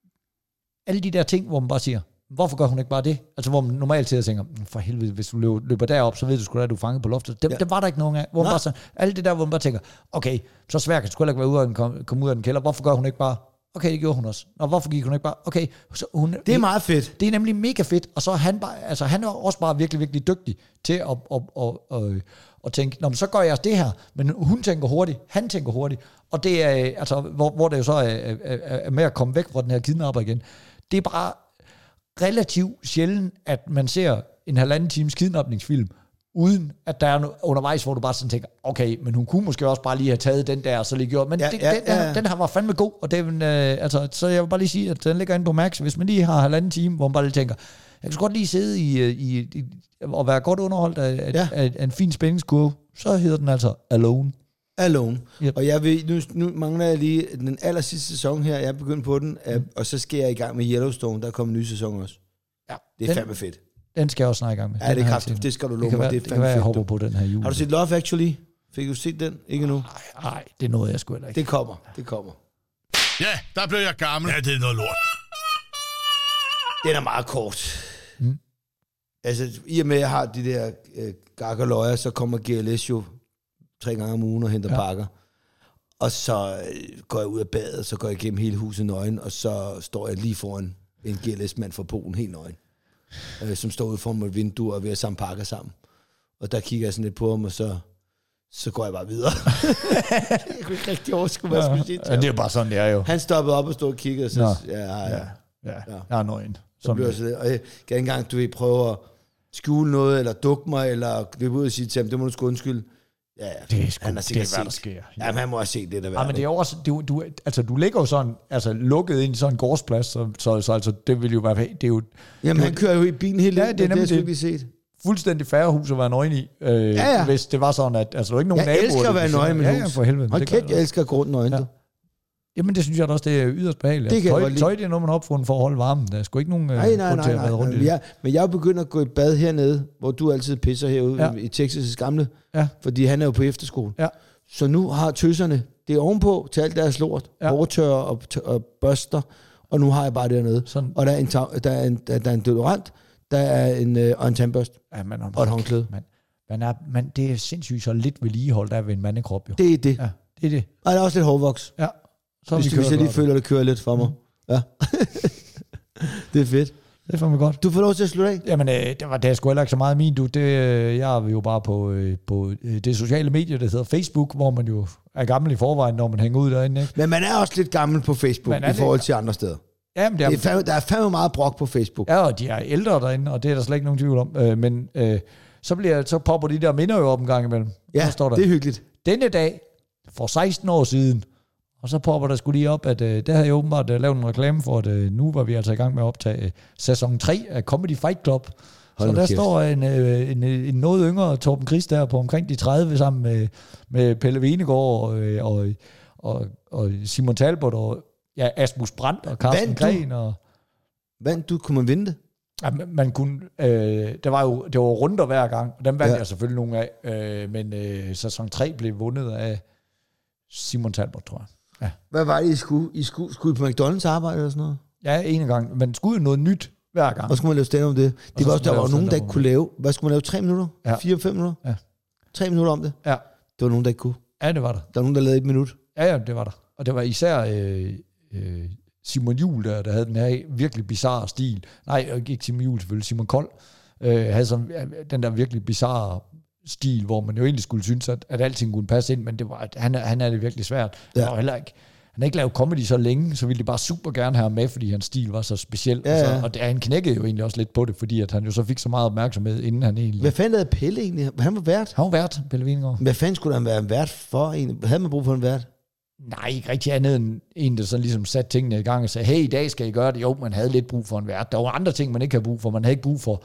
alle de der ting, hvor man bare siger, hvorfor gør hun ikke bare det? Altså, hvor man normalt til at tænker, for helvede, hvis du løber, løber derop, så ved du sgu da, at du er fanget på loftet. Det, ja. det var der ikke nogen af. Hvor man bare sådan, alle det der, hvor man bare tænker, okay, så svært kan du sgu ikke være ude og komme, komme ud af den kælder. Hvorfor gør hun ikke bare? Okay, det gjorde hun også. Og hvorfor gik hun ikke bare? Okay, så hun, det er meget fedt. Det er nemlig mega fedt. Og så er han bare, altså han er også bare virkelig, virkelig dygtig til at, at, at, at, at tænke, nå, men så gør jeg det her. Men hun tænker hurtigt, han tænker hurtigt. Og det er, altså, hvor, hvor det jo så er, er, er med at komme væk fra den her kidnapper igen. Det er bare relativt sjældent, at man ser en halvanden times kidnapningsfilm, uden at der er undervejs, hvor du bare sådan tænker, okay, men hun kunne måske også bare lige have taget den der, og så lige gjort, men ja, det, ja, den, ja, ja. den her var fandme god, og det, øh, altså, så jeg vil bare lige sige, at den ligger inde på Max, hvis man lige har halvanden time, hvor man bare lige tænker, jeg kan godt lige sidde i, i, i og være godt underholdt af, ja. af, af en fin spændingskurve, så hedder den altså Alone. Alone. Yep. Og jeg vil, nu, nu mangler jeg lige den aller sidste sæson her, jeg er begyndt på den, mm. og så skal jeg i gang med Yellowstone, der kommer en ny sæson også. Ja. Det er den, fandme fedt. Den skal jeg også snakke i gang med. Ja, det er kraftigt. Det skal du love mig. Det, det kan være, jeg hopper på den her jul. Har du set Love Actually? Fik du set den? Ikke nu? Nej, nej, det er noget, jeg sgu heller ikke. Det kommer, det kommer. Ja, der blev jeg gammel. Ja, det er noget lort. Den er meget kort. Mm. Altså, i og med, at jeg har de der øh, gak og løjer, så kommer G L S jo tre gange om ugen og henter ja. pakker. Og så øh, går jeg ud af badet, så går jeg igennem hele huset nøgen, og så står jeg lige foran en G L S-mand fra Polen, helt nøgen, øh, som står ude foran mit vindue og er ved at samle pakker sammen. Og der kigger jeg sådan lidt på ham, og så, så går jeg bare videre. Jeg kunne ikke rigtig overskue, hvad jeg skulle sige til ja, det er bare sådan, det er jo. Han stoppede op og stod og kiggede, og så... Ja, ja, ja. ja, ja. Jeg er nøgen. Så bliver jeg og jeg kan ikke engang, du vil prøve at skjule noget, eller dukke mig, eller løbe ud og sige til ham, det må du sgu undskylde. Ja, ja. Det er sgu, han har det er, hvad der sker. Ja, men han må have set det, der ja, men det er også, du, du, altså, du ligger jo sådan, altså, lukket ind i sådan en gårdsplads, så, så, så altså, det vil jo være, det er jo... Jamen, han kører jo i bilen helt ja, det er nemlig det, det set. Fuldstændig færre hus at være nøgen i, øh, ja, ja. Hvis det var sådan, at, altså, der er ikke nogen naboer... Jeg naboer, elsker at være nøgen i mit hus. Ja, ja, for helvede. Hold kæft, jeg elsker at gå rundt nøgen, ja. Jamen, det synes jeg da også, det er yderst behageligt. Det tøj, tøj, det er noget, man har opfundet for at holde varmen. Der er sgu ikke nogen nej, nej, grund til at have været rundt i det. Ja, men jeg er begyndt at gå i bad hernede, hvor du altid pisser herude ja. i Texas' gamle, ja. fordi han er jo på efterskole. Ja. Så nu har tøserne det er ovenpå til alt deres lort, ja. overtørrer og, og børster, og nu har jeg bare dernede. Sådan. Og der er en, der er en, der er en deodorant, der er en, øh, og en tandbørst, ja, man, og et håndklæde. Man, man er, man, det er sindssygt så lidt vedligeholdt der ved en mandekrop, jo. Det er det. Ja, det er det. Og der er også lidt hårvoks. Ja. Så hvis, du, hvis jeg lige føler, det kører lidt for mig. Mm. Ja. Det er fedt. Det er fandme godt. Du får lov til at slutte af. Jamen, øh, det var det er sgu heller ikke så meget min, du. Det, øh, jeg er jo bare på, øh, på øh, det sociale medie, der hedder Facebook, hvor man jo er gammel i forvejen, når man hænger ud derinde, ikke? Men man er også lidt gammel på Facebook i forhold til andre steder. Jamen, det er, det er fandme, der er fandme meget brok på Facebook. Ja, og de er ældre derinde, og det er der slet ikke nogen tvivl om. Øh, men øh, så, bliver, så popper de der minder jo op en gang imellem. Ja, står der. Det er hyggeligt. Denne dag, for seksten år siden, og så popper der sgu lige op, at øh, der havde jeg åbenbart øh, lavet en reklame for, at øh, nu var vi altså i gang med at optage øh, sæson tre af Comedy Fight Club. Hold så der kæft. Står en, øh, en, en noget yngre Torben Chris der på omkring de tredive sammen med, med Pelle Venegård og, og, og, og Simon Talbot og ja, Asmus Brandt og Carsten Gren. Og vandt du? Kunne man vinde det? Ja, man, man kunne, øh, der var jo det var runder hver gang, og dem vandt ja. jeg selvfølgelig nogle af, øh, men øh, sæson tre blev vundet af Simon Talbot, tror jeg. Ja. Hvad var det, I skulle? I skulle, skulle I på McDonald's arbejde eller sådan noget? Ja, en gang. Man skulle jo noget nyt hver gang. Og skulle man lave stand om det? Det var også, der var nogen, der ikke kunne lave. Hvad skulle man lave? Tre minutter? Ja. Fire, fem minutter? Ja. Tre minutter om det? Ja. Det var nogen, der ikke kunne? Ja, det var der. Der var nogen, der lavede et minut? Ja, ja, det var der. Og det var især øh, øh, Simon Juhl, der, der havde den her virkelig bizarre stil. Nej, ikke Simon Juhl selvfølgelig, Simon Kold. Øh, havde sådan, den der virkelig bizarre stil, hvor man jo egentlig skulle synes, at, at alting kunne passe ind, men det var, han, han er det virkelig svært. Ja. Og heller ikke, han har ikke lavet comedy så længe, så ville de bare super gerne have ham med, fordi hans stil var så speciel. Ja, ja. Og, så, og det, han knækkede jo egentlig også lidt på det, fordi at han jo så fik så meget opmærksomhed, inden han egentlig... Hvad fanden havde Pelle egentlig? Han var vært? Han var vært, Pelle Venegård. Hvad fanden skulle han være en vært for egentlig? Havde man brug for en vært? Nej, ikke rigtig andet end en, der sådan ligesom satte tingene i gang og sagde, hey, i dag skal I gøre det. Jo, man havde lidt brug for en vært. Der var andre ting, man ikke havde brug for. Man havde ikke brug for...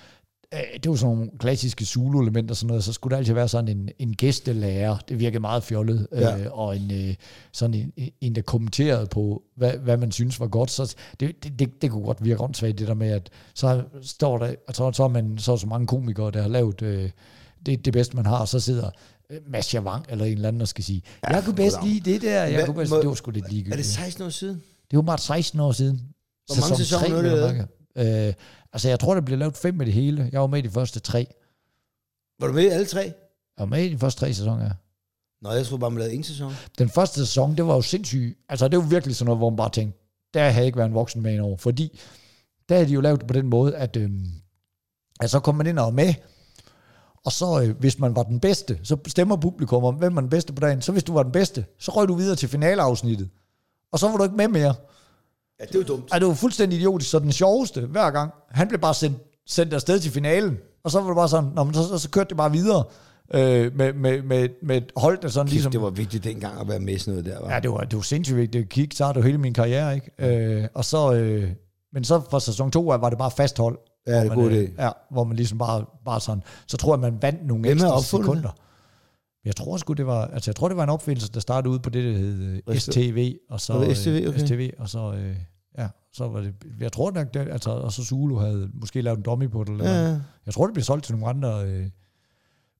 Det var sådan nogle klassiske Zulu-elementer og sådan noget, så skulle der altid være sådan en, en gæstelærer. Det virkede meget fjollet. Ja. Øh, og en, øh, sådan en, en, der kommenterede på, hvad, hvad man synes var godt. Så det, det, det, det kunne godt virke åndssvagt, det der med, at så står der, så, så er man så, så mange komikere, der har lavet øh, det, det bedste, man har, og så sidder Mads Javang eller en eller anden, der skal sige, ja, jeg kunne bedst lide det der, jeg Hva, kunne bedst, må, det var sgu lidt ligegyldigt. Er det seksten år siden? Det var bare seksten år siden. Hvor mange sæsoner er det? Øh, altså, jeg tror, der blev lavet fem med det hele. Jeg var med i de første tre. Var du med i alle tre? Jeg var med i de første tre sæsoner, ja. Nå, jeg troede bare, man lavede en sæson. Den første sæson, det var jo sindssygt. Altså, det var virkelig sådan noget, hvor man bare tænkte, der havde ikke været en voksen med over. Fordi, der havde de jo lavet det på den måde, at, øh, at så kom man ind og var med, og så, øh, hvis man var den bedste, så stemmer publikum om, hvem var den bedste på dagen. Så hvis du var den bedste, så røg du videre til finaleafsnittet. Og så var du ikke med mere. Ja, det var dumt. Ja, det var fuldstændig idiotisk, så den sjoveste hver gang, han blev bare sendt, sendt afsted til finalen, og så var det bare sådan, nå, så, så, så kørte det bare videre øh, med, med, med, med et hold, der sådan Kæft, ligesom... det var vigtigt dengang at være med sådan noget der, var. Ja, det var, det var sindssygt vigtigt. Det gik, så har det jo hele min karriere, ikke? Øh, og så, øh, men så for sæson to var det bare fast hold. Ja, det er god idé. Ja, hvor man ligesom bare, bare sådan, så tror jeg, man vandt nogle Hvem ekstra sekunder. Det? Jeg tror sgu det var, altså jeg tror det var en opfindelse, der startede ud på det, der hed uh, S T V, og så det S T V, okay. S T V, og så øh, ja, så var det, jeg tror nok, det, altså, og så Zulu havde måske lavet en dummy på det, eller ja, ja. Jeg tror, det blev solgt til nogle andre øh,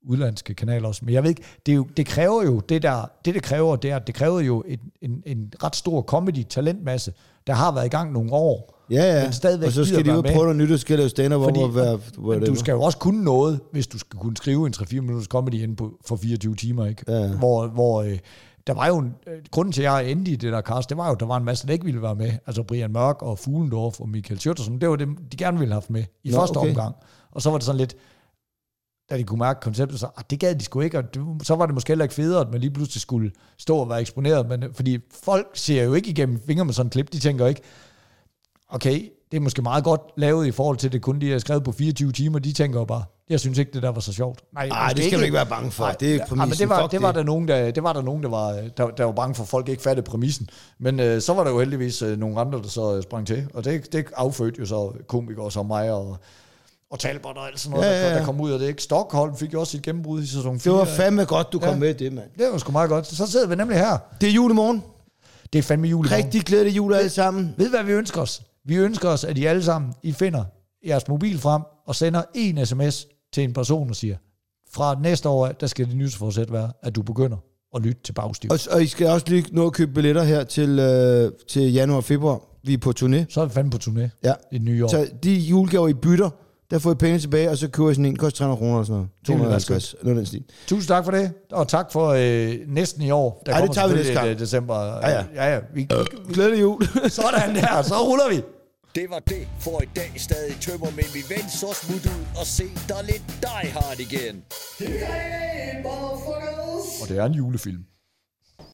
udlandske kanaler også. Men jeg ved ikke, det, er jo, det kræver jo, det der, det det kræver, det er, det kræver jo en, en, en ret stor comedy-talentmasse, der har været i gang nogle år. Ja, ja, og så skal de jo prøve noget nyt, og skal lave stand-up over, hvad, hvad du skal jo også kunne noget, hvis du skal kunne skrive en tre fire minutters comedy inden på, for fireogtyve timer, ikke? Ja. Hvor, hvor øh, der var jo en, grunden til, at jeg endte i det der cast, det var jo, der var en masse, der ikke ville være med. Altså Brian Mørk og Fuglendorf og Michael Schøttersen, det var dem, de gerne ville have haft med i Nå, første okay. omgang. Og så var det sådan lidt, da de kunne mærke konceptet, så ah, det gad de sgu ikke, og det, så var det måske heller ikke federe, at man lige pludselig skulle stå og være eksponeret, men, fordi folk ser jo ikke igennem fingre med sådan en klip, de tænker ikke, okay, det er måske meget godt lavet i forhold til det, kun de er skrevet på fireogtyve timer, de tænker jo bare, jeg synes ikke, det der var så sjovt. Nej, Ej, det skal ikke. man ikke være bange for. Nej, det er præmissen. Ja, men det var, det var der nogen, der, det var der nogen, der var, der, der var bange for, at folk ikke fattede præmissen. Men øh, så var der jo heldigvis øh, nogle andre, der så sprang til, og det, det affødte jo så komikere som mig og og Talbot og alt sådan noget, ja, ja, ja. Der, der kom ud af det, ikke? Stockholm fik jo også sit gennembrud i sæson fire. Det var fandme godt, du kom ja. med det, mand. Det var sgu meget godt. Så sidder vi nemlig her. Det er jul i morgen. Det er fandme jul i morgen. Rigtig glædelig jul alle sammen. Ved hvad vi ønsker os? Vi ønsker os, at I alle sammen, I finder jeres mobil frem og sender en sms til en person og siger, fra næste år, der skal det nyhedsforsæt være, at du begynder at lytte til Bagstiv. Og, og I skal også lige nå at købe billetter her til, øh, til januar og februar. Vi er på turné. Så er vi fandme på turné ja. i det nye år. Så de julegaver, I bytter, der får I penge tilbage, og så køber I sådan en, koster tre hundrede kroner eller sådan noget. to hundrede og halvtreds, noget den stil. Tusind tak for det, og tak for øh, næsten i år. Der Ej, det tager vi næste gang. December. Ja, ja. ja, ja. Vi, glædelig jul. Sådan der, så ruller vi. Det var det for i dag. Stadig tømmer, men vi venter så smut ud og se der lidt Die Hard igen. Og det er en julefilm.